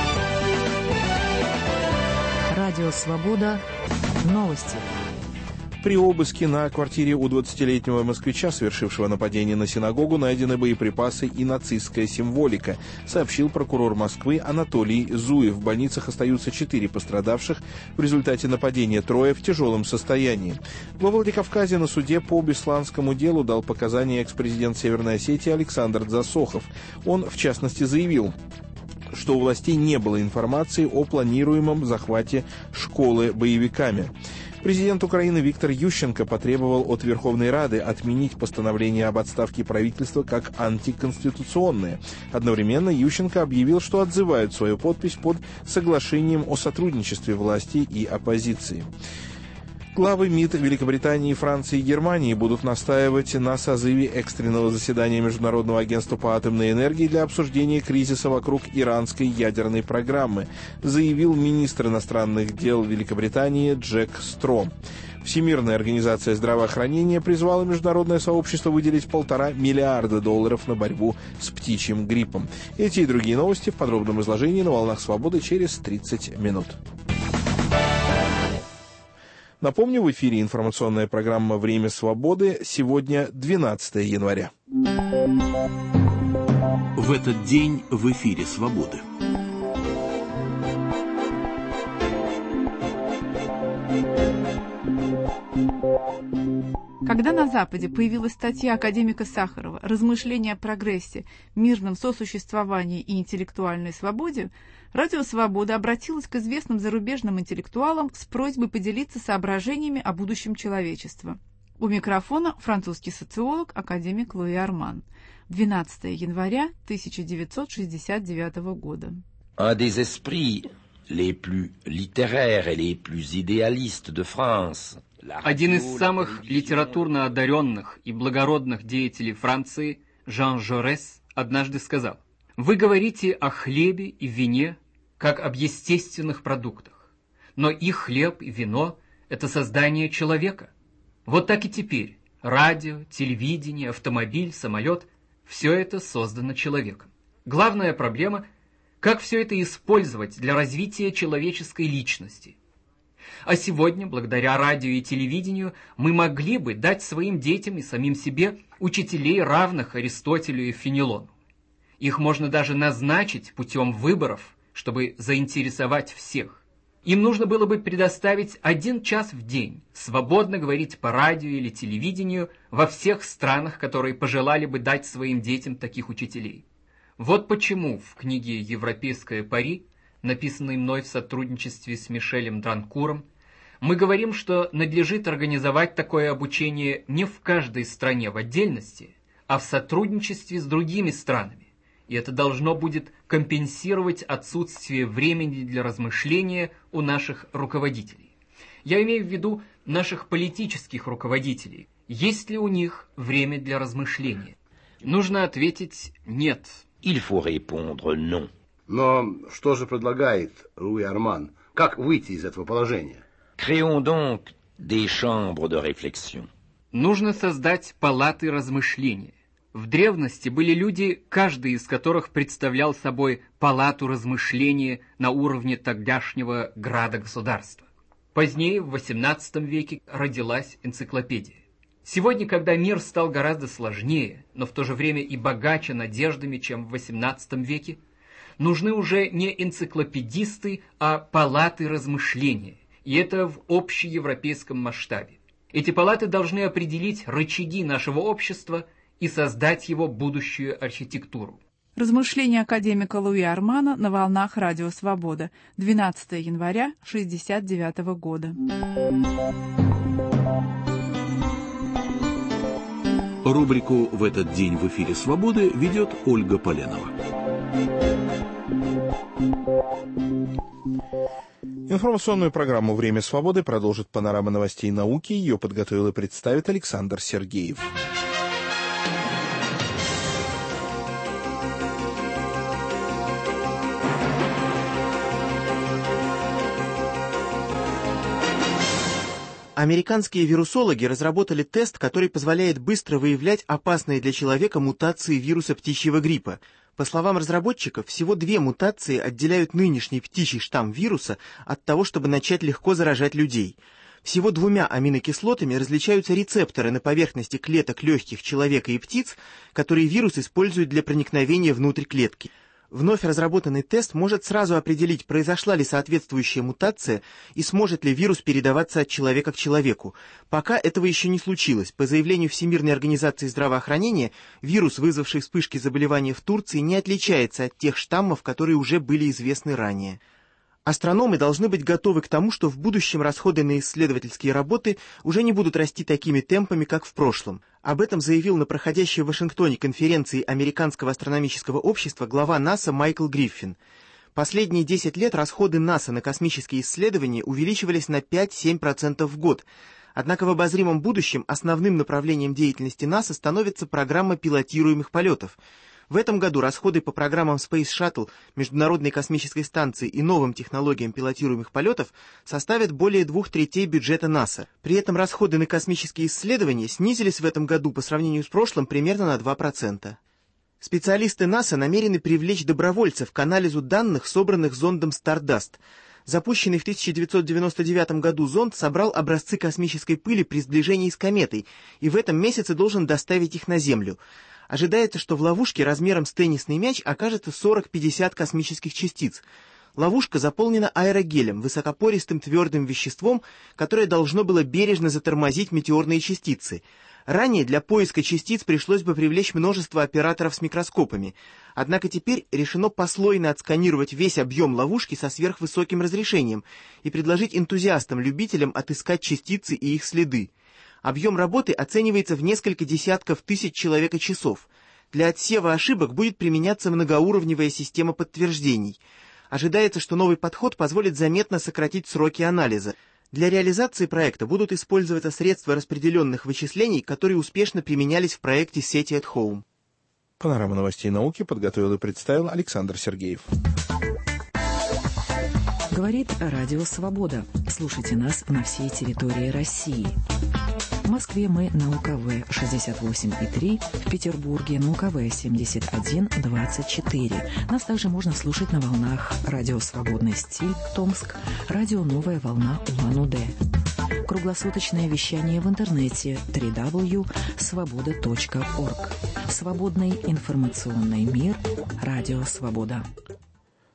Радио «Свобода». Новости. При обыске на квартире у двадцатилетнего москвича, совершившего нападение на синагогу, найдены боеприпасы и нацистская символика, сообщил прокурор Москвы Анатолий Зуев. В больницах остаются четыре пострадавших. В результате нападения трое в тяжелом состоянии. Во Владикавказе на суде по Бесланскому делу дал показания экс-президент Северной Осетии Александр Дзасохов. Он, в частности, заявил, что у властей не было информации о планируемом захвате школы боевиками. Президент Украины Виктор Ющенко потребовал от Верховной Рады отменить постановление об отставке правительства как антиконституционное. Одновременно Ющенко объявил, что отзывает свою подпись под соглашением о сотрудничестве власти и оппозиции. Главы МИД Великобритании, Франции и Германии будут настаивать на созыве экстренного заседания Международного агентства по атомной энергии для обсуждения кризиса вокруг иранской ядерной программы, заявил министр иностранных дел Великобритании Джек Стро. Всемирная организация здравоохранения призвала международное сообщество выделить полтора миллиарда долларов на борьбу с птичьим гриппом. Эти и другие новости в подробном изложении на «Волнах Свободы» через тридцать минут. Напомню, в эфире информационная программа «Время свободы». Сегодня двенадцатое января. В этот день в эфире «Свободы». Когда на Западе появилась статья академика Сахарова «Размышления о прогрессе, мирном сосуществовании и интеллектуальной свободе», Радио «Свобода» обратилось к известным зарубежным интеллектуалам с просьбой поделиться соображениями о будущем человечества. У микрофона французский социолог, академик Луи Арман. двенадцатое января тысяча девятьсот шестьдесят девятого года. Un des esprits les plus littéraires et les plus idéalistes de France. Один из самых литературно одаренных и благородных деятелей Франции, Жан Жорес, однажды сказал: «Вы говорите о хлебе и вине, как об естественных продуктах, но и хлеб, и вино – это создание человека. Вот так и теперь радио, телевидение, автомобиль, самолет – все это создано человеком. Главная проблема – как все это использовать для развития человеческой личности. А сегодня, благодаря радио и телевидению, мы могли бы дать своим детям и самим себе учителей, равных Аристотелю и Фенелону. Их можно даже назначить путем выборов, чтобы заинтересовать всех. Им нужно было бы предоставить один час в день, свободно говорить по радио или телевидению во всех странах, которые пожелали бы дать своим детям таких учителей. Вот почему в книге «Европейское пари», написанной мной в сотрудничестве с Мишелем Дранкуром, мы говорим, что надлежит организовать такое обучение не в каждой стране в отдельности, а в сотрудничестве с другими странами. И это должно будет компенсировать отсутствие времени для размышления у наших руководителей. Я имею в виду наших политических руководителей. Есть ли у них время для размышления? Нужно ответить «нет». Il faut répondre non. Но что же предлагает Луи Арман? Как выйти из этого положения? Créons donc des chambres de réflexion. Нужно создать палаты размышления. В древности были люди, каждый из которых представлял собой палату размышления на уровне тогдашнего града-государства. Позднее, в восемнадцатом веке, родилась энциклопедия. Сегодня, когда мир стал гораздо сложнее, но в то же время и богаче надеждами, чем в восемнадцатом веке, нужны уже не энциклопедисты, а палаты размышления, и это в общеевропейском масштабе. Эти палаты должны определить рычаги нашего общества и создать его будущую архитектуру. Размышления академика Луи Армана на волнах Радио Свобода. двенадцатого января шестьдесят девятого года. Рубрику «В этот день в эфире Свободы» ведет Ольга Поленова. Информационную программу «Время свободы» продолжит панорама новостей науки. Ее подготовил и представит Александр Сергеев. Американские вирусологи разработали тест, который позволяет быстро выявлять опасные для человека мутации вируса птичьего гриппа. По словам разработчиков, всего две мутации отделяют нынешний птичий штамм вируса от того, чтобы начать легко заражать людей. Всего двумя аминокислотами различаются рецепторы на поверхности клеток легких человека и птиц, которые вирус использует для проникновения внутрь клетки. Вновь разработанный тест может сразу определить, произошла ли соответствующая мутация и сможет ли вирус передаваться от человека к человеку. Пока этого еще не случилось. По заявлению Всемирной организации здравоохранения, вирус, вызвавший вспышки заболевания в Турции, не отличается от тех штаммов, которые уже были известны ранее. Астрономы должны быть готовы к тому, что в будущем расходы на исследовательские работы уже не будут расти такими темпами, как в прошлом. Об этом заявил на проходящей в Вашингтоне конференции Американского астрономического общества глава НАСА Майкл Гриффин. Последние десять лет расходы НАСА на космические исследования увеличивались на пять-семь процентов в год. Однако в обозримом будущем основным направлением деятельности НАСА становится программа пилотируемых полетов. В этом году расходы по программам Space Shuttle, Международной космической станции и новым технологиям пилотируемых полетов составят более двух третей бюджета НАСА. При этом расходы на космические исследования снизились в этом году по сравнению с прошлым примерно на два процента. Специалисты НАСА намерены привлечь добровольцев к анализу данных, собранных зондом Stardust. Запущенный в тысяча девятьсот девяносто девятом году зонд собрал образцы космической пыли при сближении с кометой и в этом месяце должен доставить их на Землю. Ожидается, что в ловушке размером с теннисный мяч окажется сорок-пятьдесят космических частиц. Ловушка заполнена аэрогелем, высокопористым твердым веществом, которое должно было бережно затормозить метеорные частицы. Ранее для поиска частиц пришлось бы привлечь множество операторов с микроскопами. Однако теперь решено послойно отсканировать весь объем ловушки со сверхвысоким разрешением и предложить энтузиастам-любителям отыскать частицы и их следы. Объем работы оценивается в несколько десятков тысяч человека-часов. Для отсева ошибок будет применяться многоуровневая система подтверждений. Ожидается, что новый подход позволит заметно сократить сроки анализа. Для реализации проекта будут использоваться средства распределенных вычислений, которые успешно применялись в проекте сети at Home. Панорама новостей науки подготовил и представил Александр Сергеев. Говорит Радио Свобода. Слушайте нас на всей территории России. В Москве мы на У Ка Вэ шестьдесят восемь и три, в Петербурге на У Ка Вэ семьдесят один двадцать четыре. Нас также можно слушать на волнах Радио Свободный стиль Томск, Радио Новая волна Улан-Удэ. Круглосуточное вещание в интернете дабл ю дабл ю дабл ю точка свобода точка орг. Свободный информационный мир. Радио Свобода.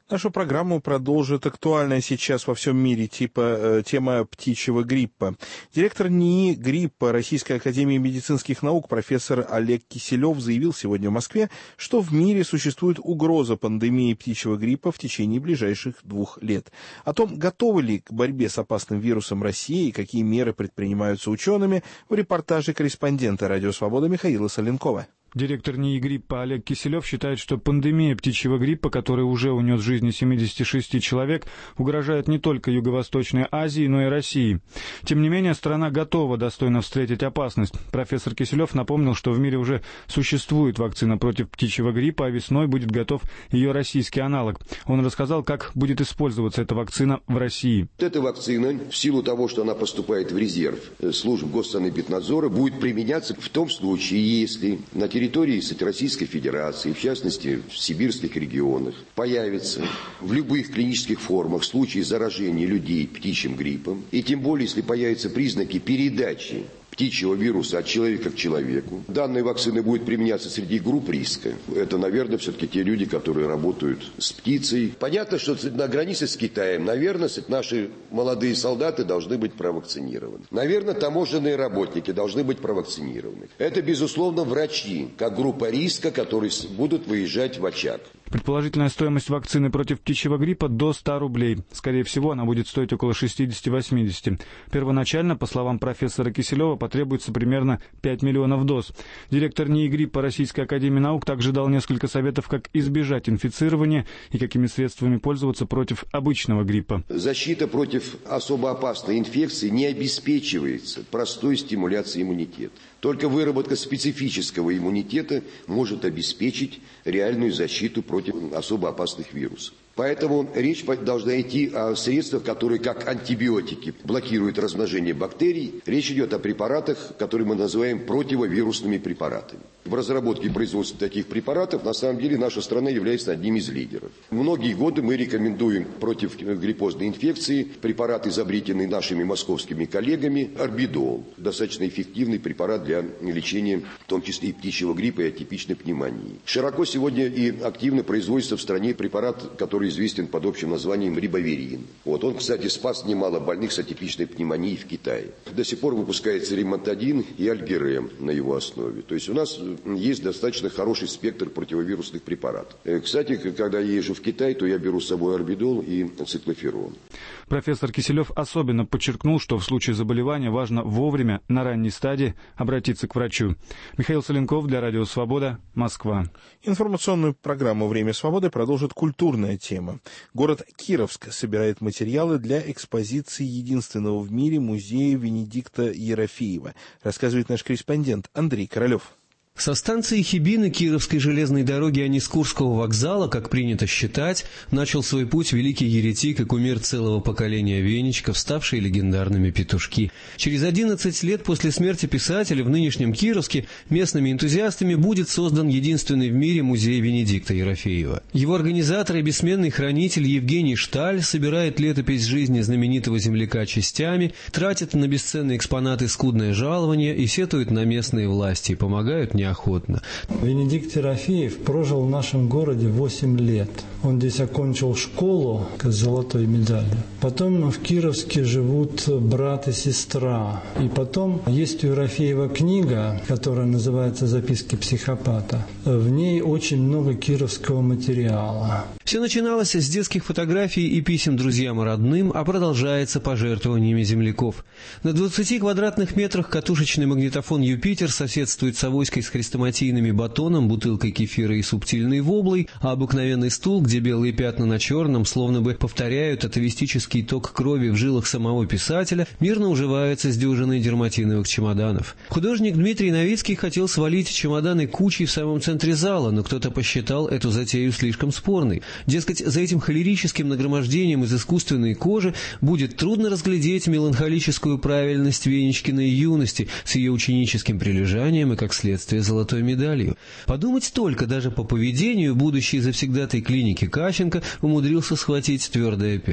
Нашу программу продолжит актуальная сейчас во всем мире типа, э, тема птичьего гриппа. Директор НИИ гриппа Российской академии медицинских наук профессор Олег Киселев заявил сегодня в Москве, что в мире существует угроза пандемии птичьего гриппа в течение ближайших двух лет. О том, готовы ли к борьбе с опасным вирусом Россия и какие меры предпринимаются учеными, в репортаже корреспондента «Радио Свобода» Михаила Соленкова. Директор НИИ гриппа Олег Киселев считает, что пандемия птичьего гриппа, который уже унес жизни семидесяти шести человек, угрожает не только Юго-Восточной Азии, но и России. Тем не менее, страна готова достойно встретить опасность. Профессор Киселев напомнил, что в мире уже существует вакцина против птичьего гриппа, а весной будет готов ее российский аналог. Он рассказал, как будет использоваться эта вакцина в России. Эта вакцина, в силу того, что она поступает в резерв служб Госсанэпиднадзора, будет применяться в том случае, если на территории территории Российской Федерации, в частности в сибирских регионах, появятся в любых клинических формах случаи заражения людей птичьим гриппом, и тем более, если появятся признаки передачи птичьего вируса от человека к человеку. Данная вакцина будет применяться среди групп риска. Это, наверное, все-таки те люди, которые работают с птицей. Понятно, что на границе с Китаем, наверное, наши молодые солдаты должны быть провакцинированы. Наверное, таможенные работники должны быть провакцинированы. Это, безусловно, врачи, как группа риска, которые будут выезжать в очаг. Предположительная стоимость вакцины против птичьего гриппа до ста рублей. Скорее всего, она будет стоить около шестидесяти-восьмидесяти. Первоначально, по словам профессора Киселева, потребуется примерно пять миллионов доз. Директор НИИ гриппа Российской академии наук также дал несколько советов, как избежать инфицирования и какими средствами пользоваться против обычного гриппа. Защита против особо опасной инфекции не обеспечивается простой стимуляцией иммунитета. Только выработка специфического иммунитета может обеспечить реальную защиту против особо опасных вирусов. Поэтому речь должна идти о средствах, которые как антибиотики блокируют размножение бактерий. Речь идет о препаратах, которые мы называем противовирусными препаратами. В разработке и производстве таких препаратов, на самом деле, наша страна является одним из лидеров. Многие годы мы рекомендуем против гриппозной инфекции препарат, изобретенный нашими московскими коллегами, орбидол. Достаточно эффективный препарат для лечения, в том числе и птичьего гриппа, и атипичной пневмонии. Широко сегодня и активно производится в стране препарат, который известен под общим названием рибаверин. Вот. Он, кстати, спас немало больных с атипичной пневмонией в Китае. До сих пор выпускается ремонтадин и альгерем на его основе. То есть у нас есть достаточно хороший спектр противовирусных препаратов. Кстати, когда я езжу в Китай, то я беру с собой орбидол и циклоферон. Профессор Киселев особенно подчеркнул, что в случае заболевания важно вовремя, на ранней стадии, обратиться к врачу. Михаил Соленков для Радио Свобода, Москва. Информационную программу «Время свободы» продолжит культурная тема. Город Кировск собирает материалы для экспозиции единственного в мире музея Венедикта Ерофеева, рассказывает наш корреспондент Андрей Королев. Со станции Хибины Кировской железной дороги Анискурского вокзала, как принято считать, начал свой путь великий еретик и кумир целого поколения веничков, ставшие легендарными петушки. Через одиннадцать лет после смерти писателя в нынешнем Кировске местными энтузиастами будет создан единственный в мире музей Венедикта Ерофеева. Его организатор и бессменный хранитель Евгений Шталь собирает летопись жизни знаменитого земляка частями, тратит на бесценные экспонаты скудное жалование и сетует на местные власти и помогают не неохотно. Венедикт Ерофеев прожил в нашем городе восемь лет. Он здесь окончил школу с золотой медалью. Потом в Кировске живут брат и сестра. И потом есть у Ерофеева книга, которая называется «Записки психопата». В ней очень много кировского материала. Все начиналось с детских фотографий и писем друзьям и родным, а продолжается пожертвованиями земляков. На двадцати квадратных метрах катушечный магнитофон «Юпитер» соседствует с авоськой с хрестоматийными батоном, бутылкой кефира и субтильной воблой, а обыкновенный стул, где белые пятна на черном, словно бы повторяют атовистический ток крови в жилах самого писателя, мирно уживается с дюжиной дерматиновых чемоданов. Художник Дмитрий Новицкий хотел свалить чемоданы кучей в самом центре зала, но кто-то посчитал эту затею слишком спорной. Дескать, за этим холерическим нагромождением из искусственной кожи будет трудно разглядеть меланхолическую правильность Венечкиной юности с ее ученическим прилежанием и, как следствие, золотой медалью. Подумать только, даже по поведению будущий завсегдатай клиники Кащенко умудрился схватить твердая пять.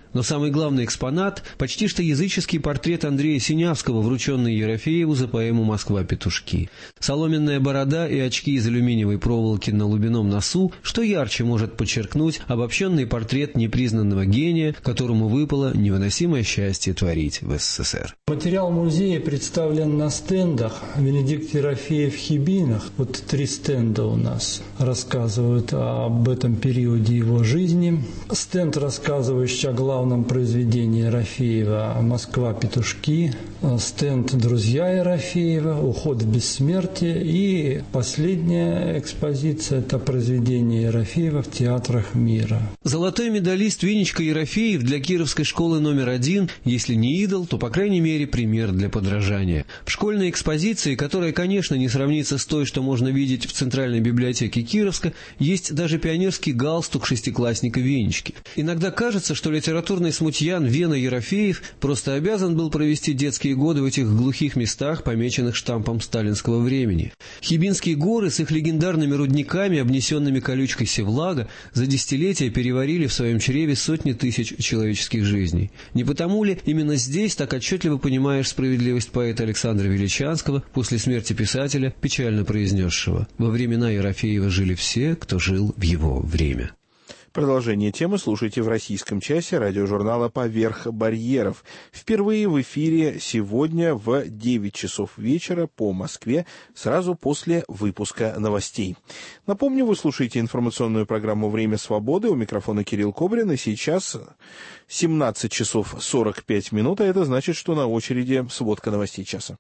Но самый главный экспонат – почти что языческий портрет Андрея Синявского, врученный Ерофееву за поэму «Москва-петушки». Соломенная борода и очки из алюминиевой проволоки на лубином носу, что ярче может подчеркнуть обобщенный портрет непризнанного гения, которому выпало невыносимое счастье творить в СССР. Материал музея представлен на стендах. Венедикт Ерофеев в Хибинах. Вот три стенда у нас рассказывают об этом периоде его жизни. Стенд, рассказывающий о главном произведении Ерофеева «Москва-петушки». Стенд «Друзья Ерофеева», «Уход в бессмертие». И последняя экспозиция – это произведение Ерофеева в театрах мира. Золотой медалист Венечка Ерофеев для Кировской школы номер один, если не идол, то, по крайней мере, пример для подражания. В школьной экспозиции, которая, конечно, не сравнится с той, что можно видеть в Центральной библиотеке Кировска, есть даже пионерский галстук шестиклассника Венечки. Иногда кажется, что литературный смутьян Вена Ерофеев просто обязан был провести детские годы в этих глухих местах, помеченных штампом сталинского времени. Хибинские горы с их легендарными рудниками, обнесенными колючкой севлага, за десятилетия переварили в своем чреве сотни тысяч человеческих жизней. Не потому ли именно здесь так отчетливо понимаешь справедливость поэта Александра Величанского, после смерти писателя, печально произнесшего: «Во времена Ерофеева жили все, кто жил в его время». Продолжение темы слушайте в российском часе радиожурнала «Поверх барьеров». Впервые в эфире сегодня в девять часов вечера по Москве, сразу после выпуска новостей. Напомню, вы слушаете информационную программу «Время свободы». У микрофона Кирилл Кобрин. И сейчас семнадцать часов сорок пять минут, а это значит, что на очереди сводка новостей часа.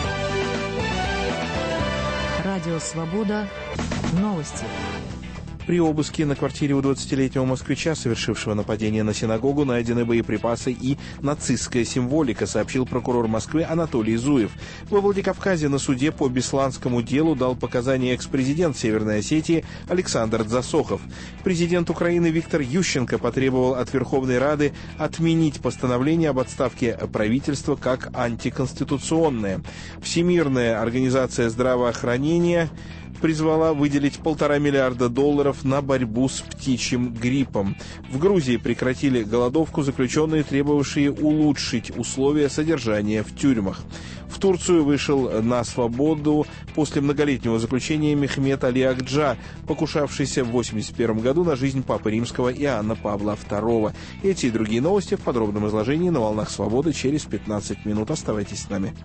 Радио «Свобода». Новости. При обыске на квартире у двадцатилетнего москвича, совершившего нападение на синагогу, найдены боеприпасы и нацистская символика, сообщил прокурор Москвы Анатолий Зуев. Во Владикавказе на суде по Бесланскому делу дал показания экс-президент Северной Осетии Александр Дзасохов. Президент Украины Виктор Ющенко потребовал от Верховной Рады отменить постановление об отставке правительства как антиконституционное. Всемирная организация здравоохранения призвала выделить полтора миллиарда долларов на борьбу с птичьим гриппом. В Грузии прекратили голодовку заключенные, требовавшие улучшить условия содержания в тюрьмах. В Турцию вышел на свободу после многолетнего заключения Мехмед Али Акджа, покушавшийся в восемьдесят первом году на жизнь Папы Римского Иоанна Павла второго. Эти и другие новости в подробном изложении на «Волнах свободы» через пятнадцать минут. Оставайтесь с нами.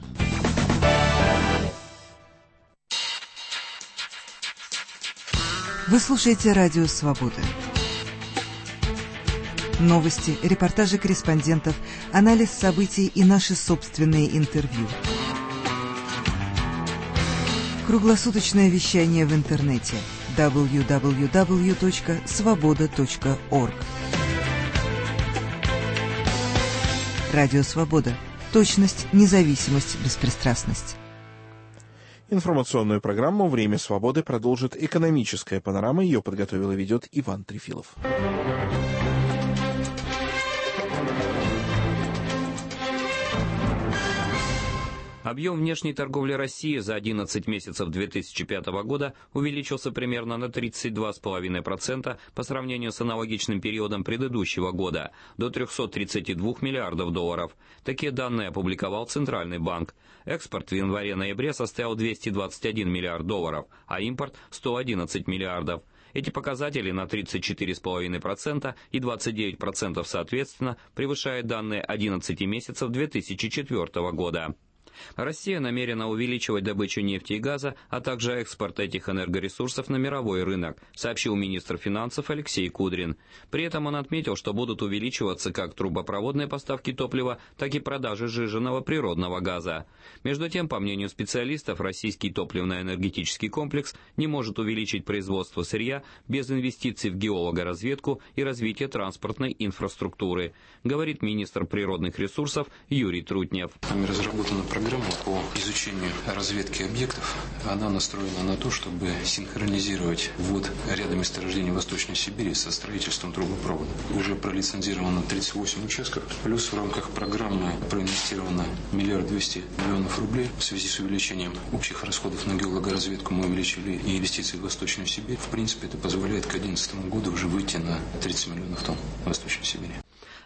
Вы слушаете радио «Свобода». Новости, репортажи корреспондентов, анализ событий и наши собственные интервью. Круглосуточное вещание в интернете дабл ю дабл ю дабл ю точка свобода точка орг. Радио «Свобода». Точность, независимость, беспристрастность. Информационную программу «Время свободы» продолжит экономическая панорама. Ее подготовил и ведет Иван Трефилов. Объем внешней торговли России за одиннадцать месяцев две тысячи пятого года увеличился примерно на тридцать два целых пять десятых процента по сравнению с аналогичным периодом предыдущего года, до трехсот тридцати двух миллиардов долларов. Такие данные опубликовал Центральный банк. Экспорт в январе-ноябре составил двести двадцать один миллиард долларов, а импорт – сто одиннадцать миллиардов. Эти показатели на тридцать четыре целых пять десятых процента и двадцать девять процентов соответственно превышают данные одиннадцати месяцев две тысячи четвёртого года. Россия намерена увеличивать добычу нефти и газа, а также экспорт этих энергоресурсов на мировой рынок, сообщил министр финансов Алексей Кудрин. При этом он отметил, что будут увеличиваться как трубопроводные поставки топлива, так и продажи сжиженного природного газа. Между тем, по мнению специалистов, российский топливно-энергетический комплекс не может увеличить производство сырья без инвестиций в геологоразведку и развитие транспортной инфраструктуры, говорит министр природных ресурсов Юрий Трутнев. Разработана программа по изучению разведки объектов. Она настроена на то, чтобы синхронизировать ввод ряда месторождений в Восточной Сибири со строительством трубопровода. Уже пролицензировано тридцать восемь участков, плюс в рамках программы проинвестировано миллиард двести миллионов рублей. В связи с увеличением общих расходов на геологоразведку мы увеличили и инвестиции в Восточную Сибирь. В принципе, это позволяет к две тысячи одиннадцатому году уже выйти на тридцать миллионов тонн в Восточной Сибири.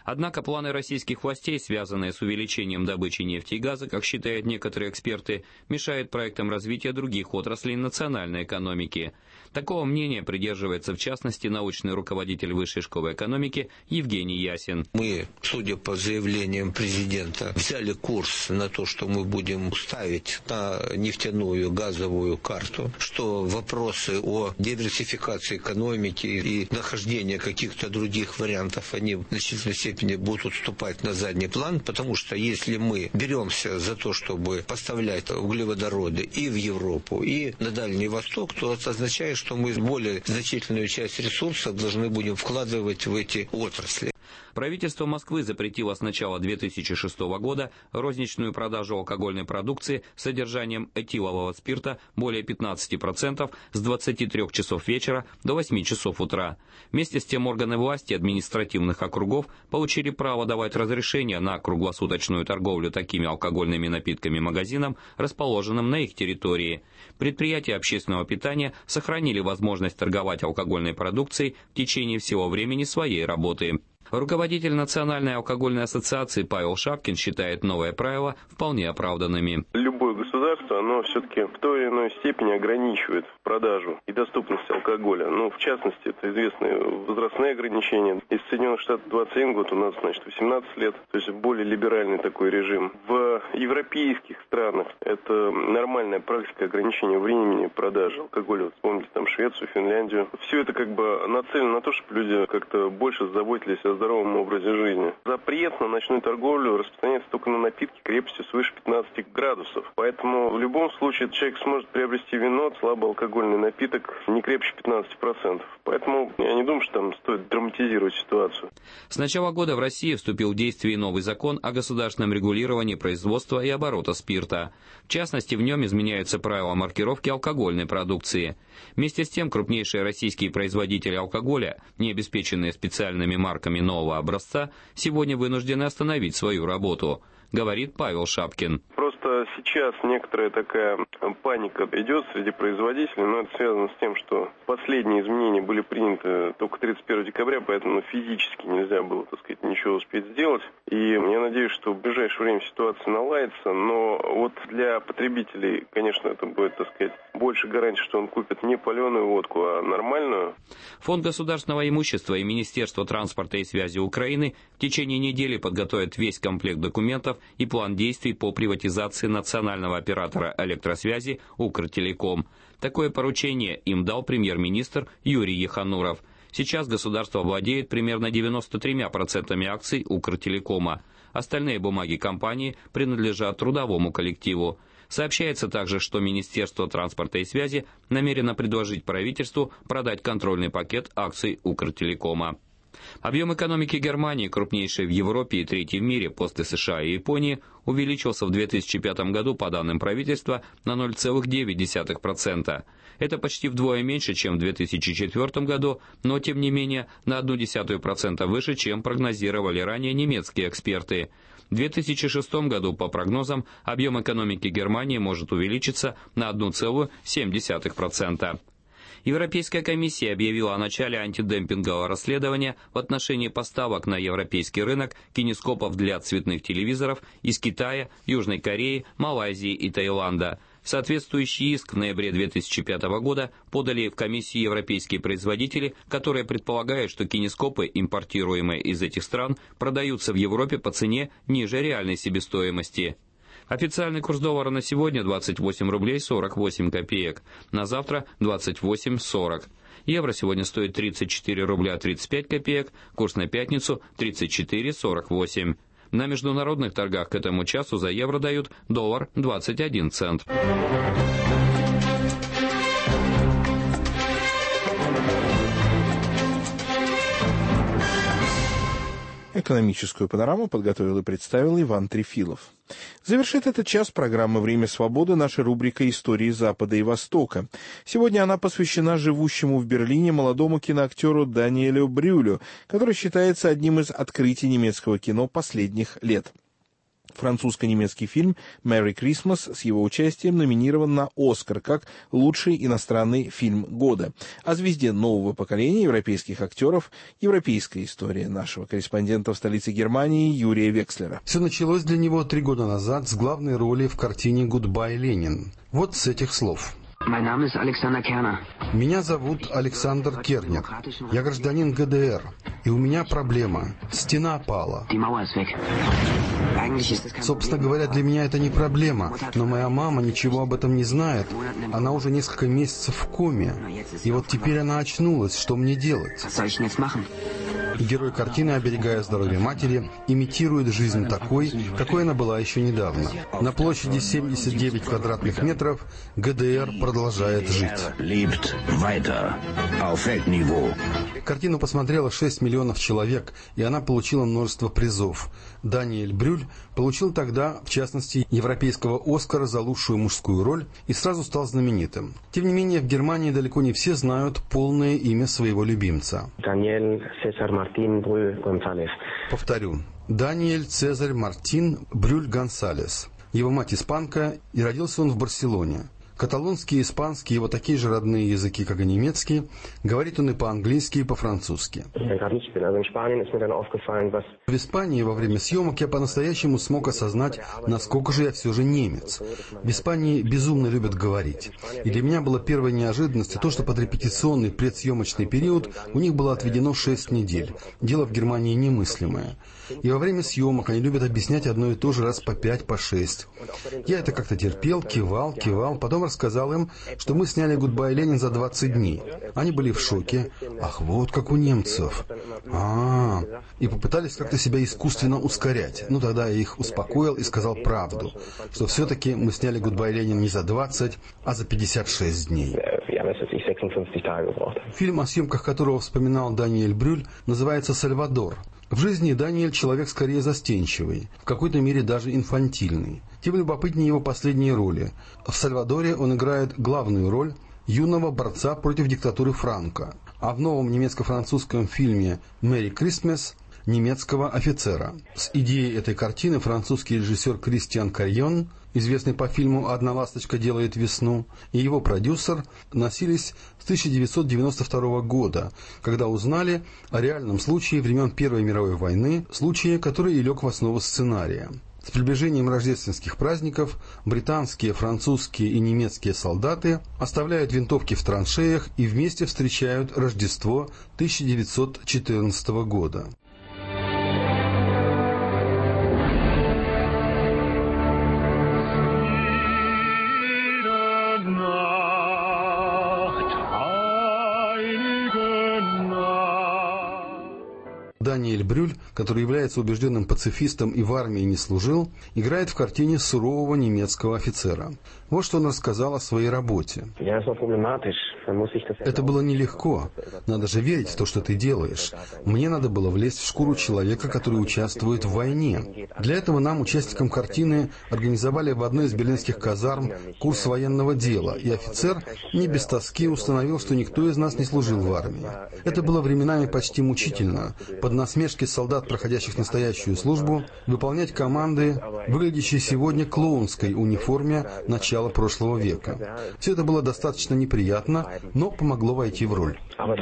Однако планы российских властей, связанные с увеличением добычи нефти и газа, как считают некоторые эксперты, мешают проектам развития других отраслей национальной экономики. Такого мнения придерживается, в частности, научный руководитель Высшей школы экономики Евгений Ясин. Мы, судя по заявлениям президента, взяли курс на то, что мы будем ставить на нефтяную, газовую карту, что вопросы о диверсификации экономики и нахождении каких-то других вариантов, они в значительной степени будут отступать на задний план, потому что если мы беремся за то, чтобы поставлять углеводороды и в Европу, и на Дальний Восток, то это означает, что мы более значительную часть ресурсов должны будем вкладывать в эти отрасли. Правительство Москвы запретило с начала две тысячи шестого года розничную продажу алкогольной продукции с содержанием этилового спирта более пятнадцати процентов с двадцати трёх часов вечера до восьми часов утра. Вместе с тем органы власти административных округов получили право давать разрешение на круглосуточную торговлю такими алкогольными напитками магазинам, расположенным на их территории. Предприятия общественного питания сохранили возможность торговать алкогольной продукцией в течение всего времени своей работы. Руководитель Национальной алкогольной ассоциации Павел Шапкин считает новые правила вполне оправданными. Любое государство, оно все-таки в той или иной степени ограничивает продажу и доступность алкоголя. Ну, в частности, это известные возрастные ограничения. Из Соединенных Штатов двадцать один год, у нас, значит, восемнадцать лет. То есть более либеральный такой режим. В европейских странах это нормальная практика ограничения времени продажи алкоголя. Вот вспомните там Швецию, Финляндию. Все это как бы нацелено на то, чтобы люди как-то больше заботились о здоровом образе жизни. Запрет на ночную торговлю распространяется только на напитки крепостью свыше пятнадцати градусов. Поэтому в любом случае человек сможет приобрести вино, слабоалкогольный напиток, не крепче пятнадцати процентов. Поэтому я не думаю, что там стоит драматизировать ситуацию. С начала года в России вступил в действие новый закон о государственном регулировании производства и оборота спирта. В частности, в нем изменяются правила маркировки алкогольной продукции. Вместе с тем, крупнейшие российские производители алкоголя, не обеспеченные специальными марками нового образца, сегодня вынуждены остановить свою работу, говорит Павел Шапкин. Просто сейчас некоторая такая паника идет среди производителей, но это связано с тем, что последние изменения были приняты только тридцать первого декабря, поэтому физически нельзя было, так сказать, ничего успеть сделать. И я надеюсь, что в ближайшее время ситуация наладится, но вот для потребителей, конечно, это будет, так сказать, больше гарантии, что он купит не паленую водку, а нормальную. Фонд государственного имущества и Министерство транспорта и связи Украины в течение недели подготовят весь комплект документов и план действий по приватизации национального оператора электросвязи Укртелеком. Такое поручение им дал премьер-министр Юрий Ехануров. Сейчас государство владеет примерно девяноста тремя процентами акций Укртелекома. Остальные бумаги компании принадлежат трудовому коллективу. Сообщается также, что Министерство транспорта и связи намерено предложить правительству продать контрольный пакет акций Укртелекома. Объем экономики Германии, крупнейшей в Европе и третьей в мире после США и Японии, увеличился в две тысячи пятом году, по данным правительства, на ноль целых девять десятых процента. Это почти вдвое меньше, чем в две тысячи четвёртом году, но, тем не менее, на одну десятую процента выше, чем прогнозировали ранее немецкие эксперты. В две тысячи шестом году, по прогнозам, объем экономики Германии может увеличиться на одну целую семь десятых процента. Европейская комиссия объявила о начале антидемпингового расследования в отношении поставок на европейский рынок кинескопов для цветных телевизоров из Китая, Южной Кореи, Малайзии и Таиланда. Соответствующий иск в ноябре две тысячи пятого года подали в комиссии европейские производители, которые предполагают, что кинескопы, импортируемые из этих стран, продаются в Европе по цене ниже реальной себестоимости. Официальный курс доллара на сегодня двадцать восемь рублей сорок восемь копеек, на завтра двадцать восемь сорок. Евро сегодня стоит тридцать четыре рубля тридцать пять копеек, курс на пятницу тридцать четыре сорок восемь. На международных торгах к этому часу за евро дают доллар двадцать один цент. Экономическую панораму подготовил и представил Иван Трефилов. Завершит этот час программы «Время свободы» наша рубрика «Истории Запада и Востока». Сегодня она посвящена живущему в Берлине молодому киноактеру Даниэлю Брюлю, который считается одним из открытий немецкого кино последних лет. Французско-немецкий фильм «Merry Christmas» с его участием номинирован на «Оскар» как лучший иностранный фильм года. О звезде нового поколения европейских актеров «Европейская история» нашего корреспондента в столице Германии Юрия Векслера. Все началось для него три года назад с главной роли в картине «Гудбай, Ленин». Вот с этих слов. Меня зовут Александр Кернер. Я гражданин ГДР. И у меня проблема. Стена пала. Собственно говоря, для меня это не проблема. Но моя мама ничего об этом не знает. Она уже несколько месяцев в коме. И вот теперь она очнулась. Что мне делать? И герой картины, оберегая здоровье матери, имитирует жизнь такой, какой она была еще недавно. На площади семьдесят девять квадратных метров ГДР продолжает жить. Картину посмотрело шесть миллионов человек, и она получила множество призов. Даниэль Брюль получил тогда, в частности, европейского Оскара за лучшую мужскую роль и сразу стал знаменитым. Тем не менее, в Германии далеко не все знают полное имя своего любимца. Даниэль Цезарь Мартин Брюль Гонсалес. Повторю. Даниэль Цезарь Мартин Брюль Гонсалес. Его мать испанка, и родился он в Барселоне. Каталонский и испанский, его такие же родные языки, как и немецкий. Говорит он и по-английски, и по-французски. В Испании во время съемок я по-настоящему смог осознать, насколько же я все же немец. В Испании безумно любят говорить. И для меня была первой неожиданностью то, что под репетиционный предсъемочный период у них было отведено шесть недель. Дело в Германии немыслимое. И во время съемок они любят объяснять одно и то же раз по пять, по шесть. Я это как-то терпел, кивал, кивал, потом рассказал им, что мы сняли «Гудбай, Ленин» за двадцать дней. Они были в шоке. Ах, вот как у немцев. А, -а, -а. И попытались как-то себя искусственно ускорять. Ну, тогда я их успокоил и сказал правду, что все-таки мы сняли «Гудбай, Ленин» не за двадцать, а за пятьдесят шесть дней. Фильм, о съемках которого вспоминал Даниэль Брюль, называется «Сальвадор». В жизни Даниэль человек скорее застенчивый, в какой-то мере даже инфантильный. Тем любопытнее его последние роли. В «Сальвадоре» он играет главную роль юного борца против диктатуры Франко, а в новом немецко-французском фильме «Merry Christmas» немецкого офицера. С идеей этой картины французский режиссер Кристиан Карьон, известный по фильму «Одна ласточка делает весну», и его продюсер носились с тысяча девятьсот девяносто второго года, когда узнали о реальном случае времен Первой мировой войны, случае, который и лег в основу сценария. С приближением рождественских праздников британские, французские и немецкие солдаты оставляют винтовки в траншеях и вместе встречают Рождество тысяча девятьсот четырнадцатого года. Даниэль Брюль, который является убежденным пацифистом и в армии не служил, играет в картине сурового немецкого офицера. Вот что он рассказал о своей работе. Это было нелегко. Надо же верить в то, что ты делаешь. Мне надо было влезть в шкуру человека, который участвует в войне. Для этого нам, участникам картины, организовали в одной из берлинских казарм курс военного дела, и офицер не без тоски установил, что никто из нас не служил в армии. Это было временами почти мучительно. Под насмешки солдат, проходящих настоящую службу, выполнять команды, выглядящие сегодня клоунской униформе начала прошлого века. Все это было достаточно неприятно, но помогло войти в роль.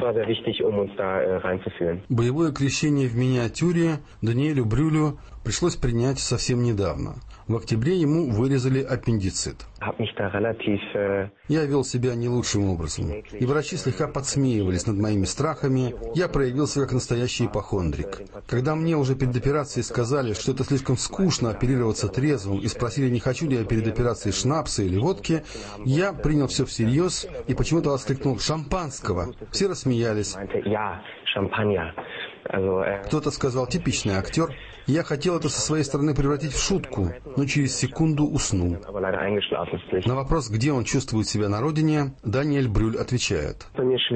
Боевое крещение в миниатюре Даниэлю Брюлю пришлось принять совсем недавно. В октябре ему вырезали аппендицит. Я вел себя не лучшим образом, и врачи слегка подсмеивались над моими страхами. Я проявился как настоящий ипохондрик. Когда мне уже перед операцией сказали, что это слишком скучно оперироваться трезвым, и спросили, не хочу ли я перед операцией шнапса или водки, я принял все всерьез и почему-то воскликнул «шампанского». Все рассмеялись. Кто-то сказал «типичный актер». Я хотел это со своей стороны превратить в шутку, но через секунду уснул. На вопрос, где он чувствует себя на родине, Даниэль Брюль отвечает.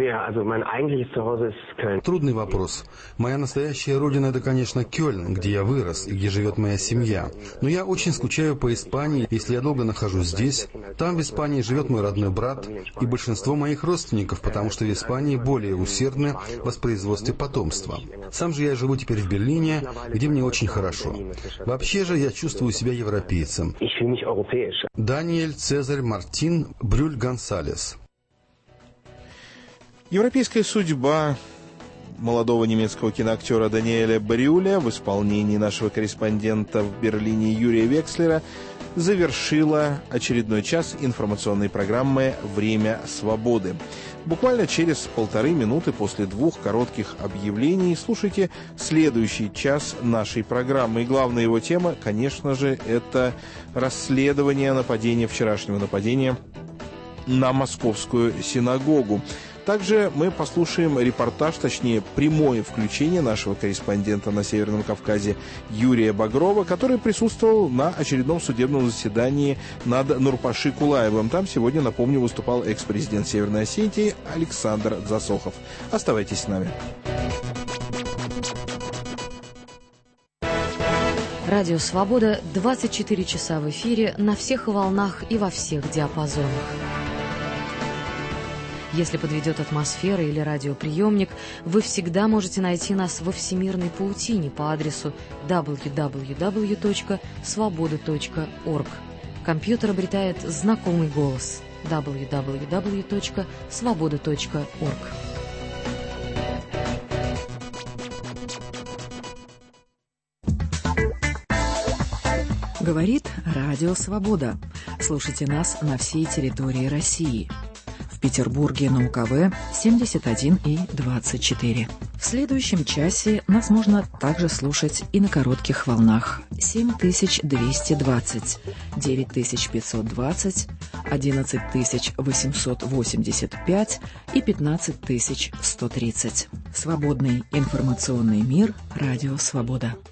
Трудный вопрос. Моя настоящая родина — это, конечно, Кёльн, где я вырос и где живет моя семья. Но я очень скучаю по Испании, если я долго нахожусь здесь. Там в Испании живет мой родной брат и большинство моих родственников, потому что в Испании более усердны в воспроизводстве потомства. Сам же я живу теперь в Берлине, где мне очень очень хорошо. Вообще же я чувствую себя европейцем. Даниэль Цезарь Мартин Брюль Гонсалес. Европейская судьба молодого немецкого киноактера Даниэля Брюля в исполнении нашего корреспондента в Берлине Юрия Векслера завершила очередной час информационной программы «Время свободы». Буквально через полторы минуты после двух коротких объявлений слушайте следующий час нашей программы. И главная его тема, конечно же, это расследование нападения, вчерашнего нападения на Московскую синагогу. Также мы послушаем репортаж, точнее прямое включение нашего корреспондента на Северном Кавказе Юрия Багрова, который присутствовал на очередном судебном заседании над Нурпаши Кулаевым. Там сегодня, напомню, выступал экс-президент Северной Осетии Александр Засохов. Оставайтесь с нами. Радио «Свобода» двадцать четыре часа в эфире на всех волнах и во всех диапазонах. Если подведет атмосфера или радиоприемник, вы всегда можете найти нас во всемирной паутине по адресу дабл ю дабл ю дабл ю точка свобода точка орг. Компьютер обретает знакомый голос дабл ю дабл ю дабл ю точка свобода точка орг. Говорит Радио Свобода. Слушайте нас на всей территории России. В Петербурге на УКВ семьдесят один и двадцать четыре. В следующем часе нас можно также слушать и на коротких волнах семь тысяч двести двадцать, девять тысяч пятьсот двадцать, одиннадцать тысяч восемьсот восемьдесят пять и пятнадцать тысяч сто тридцать. Свободный информационный мир. Радио Свобода.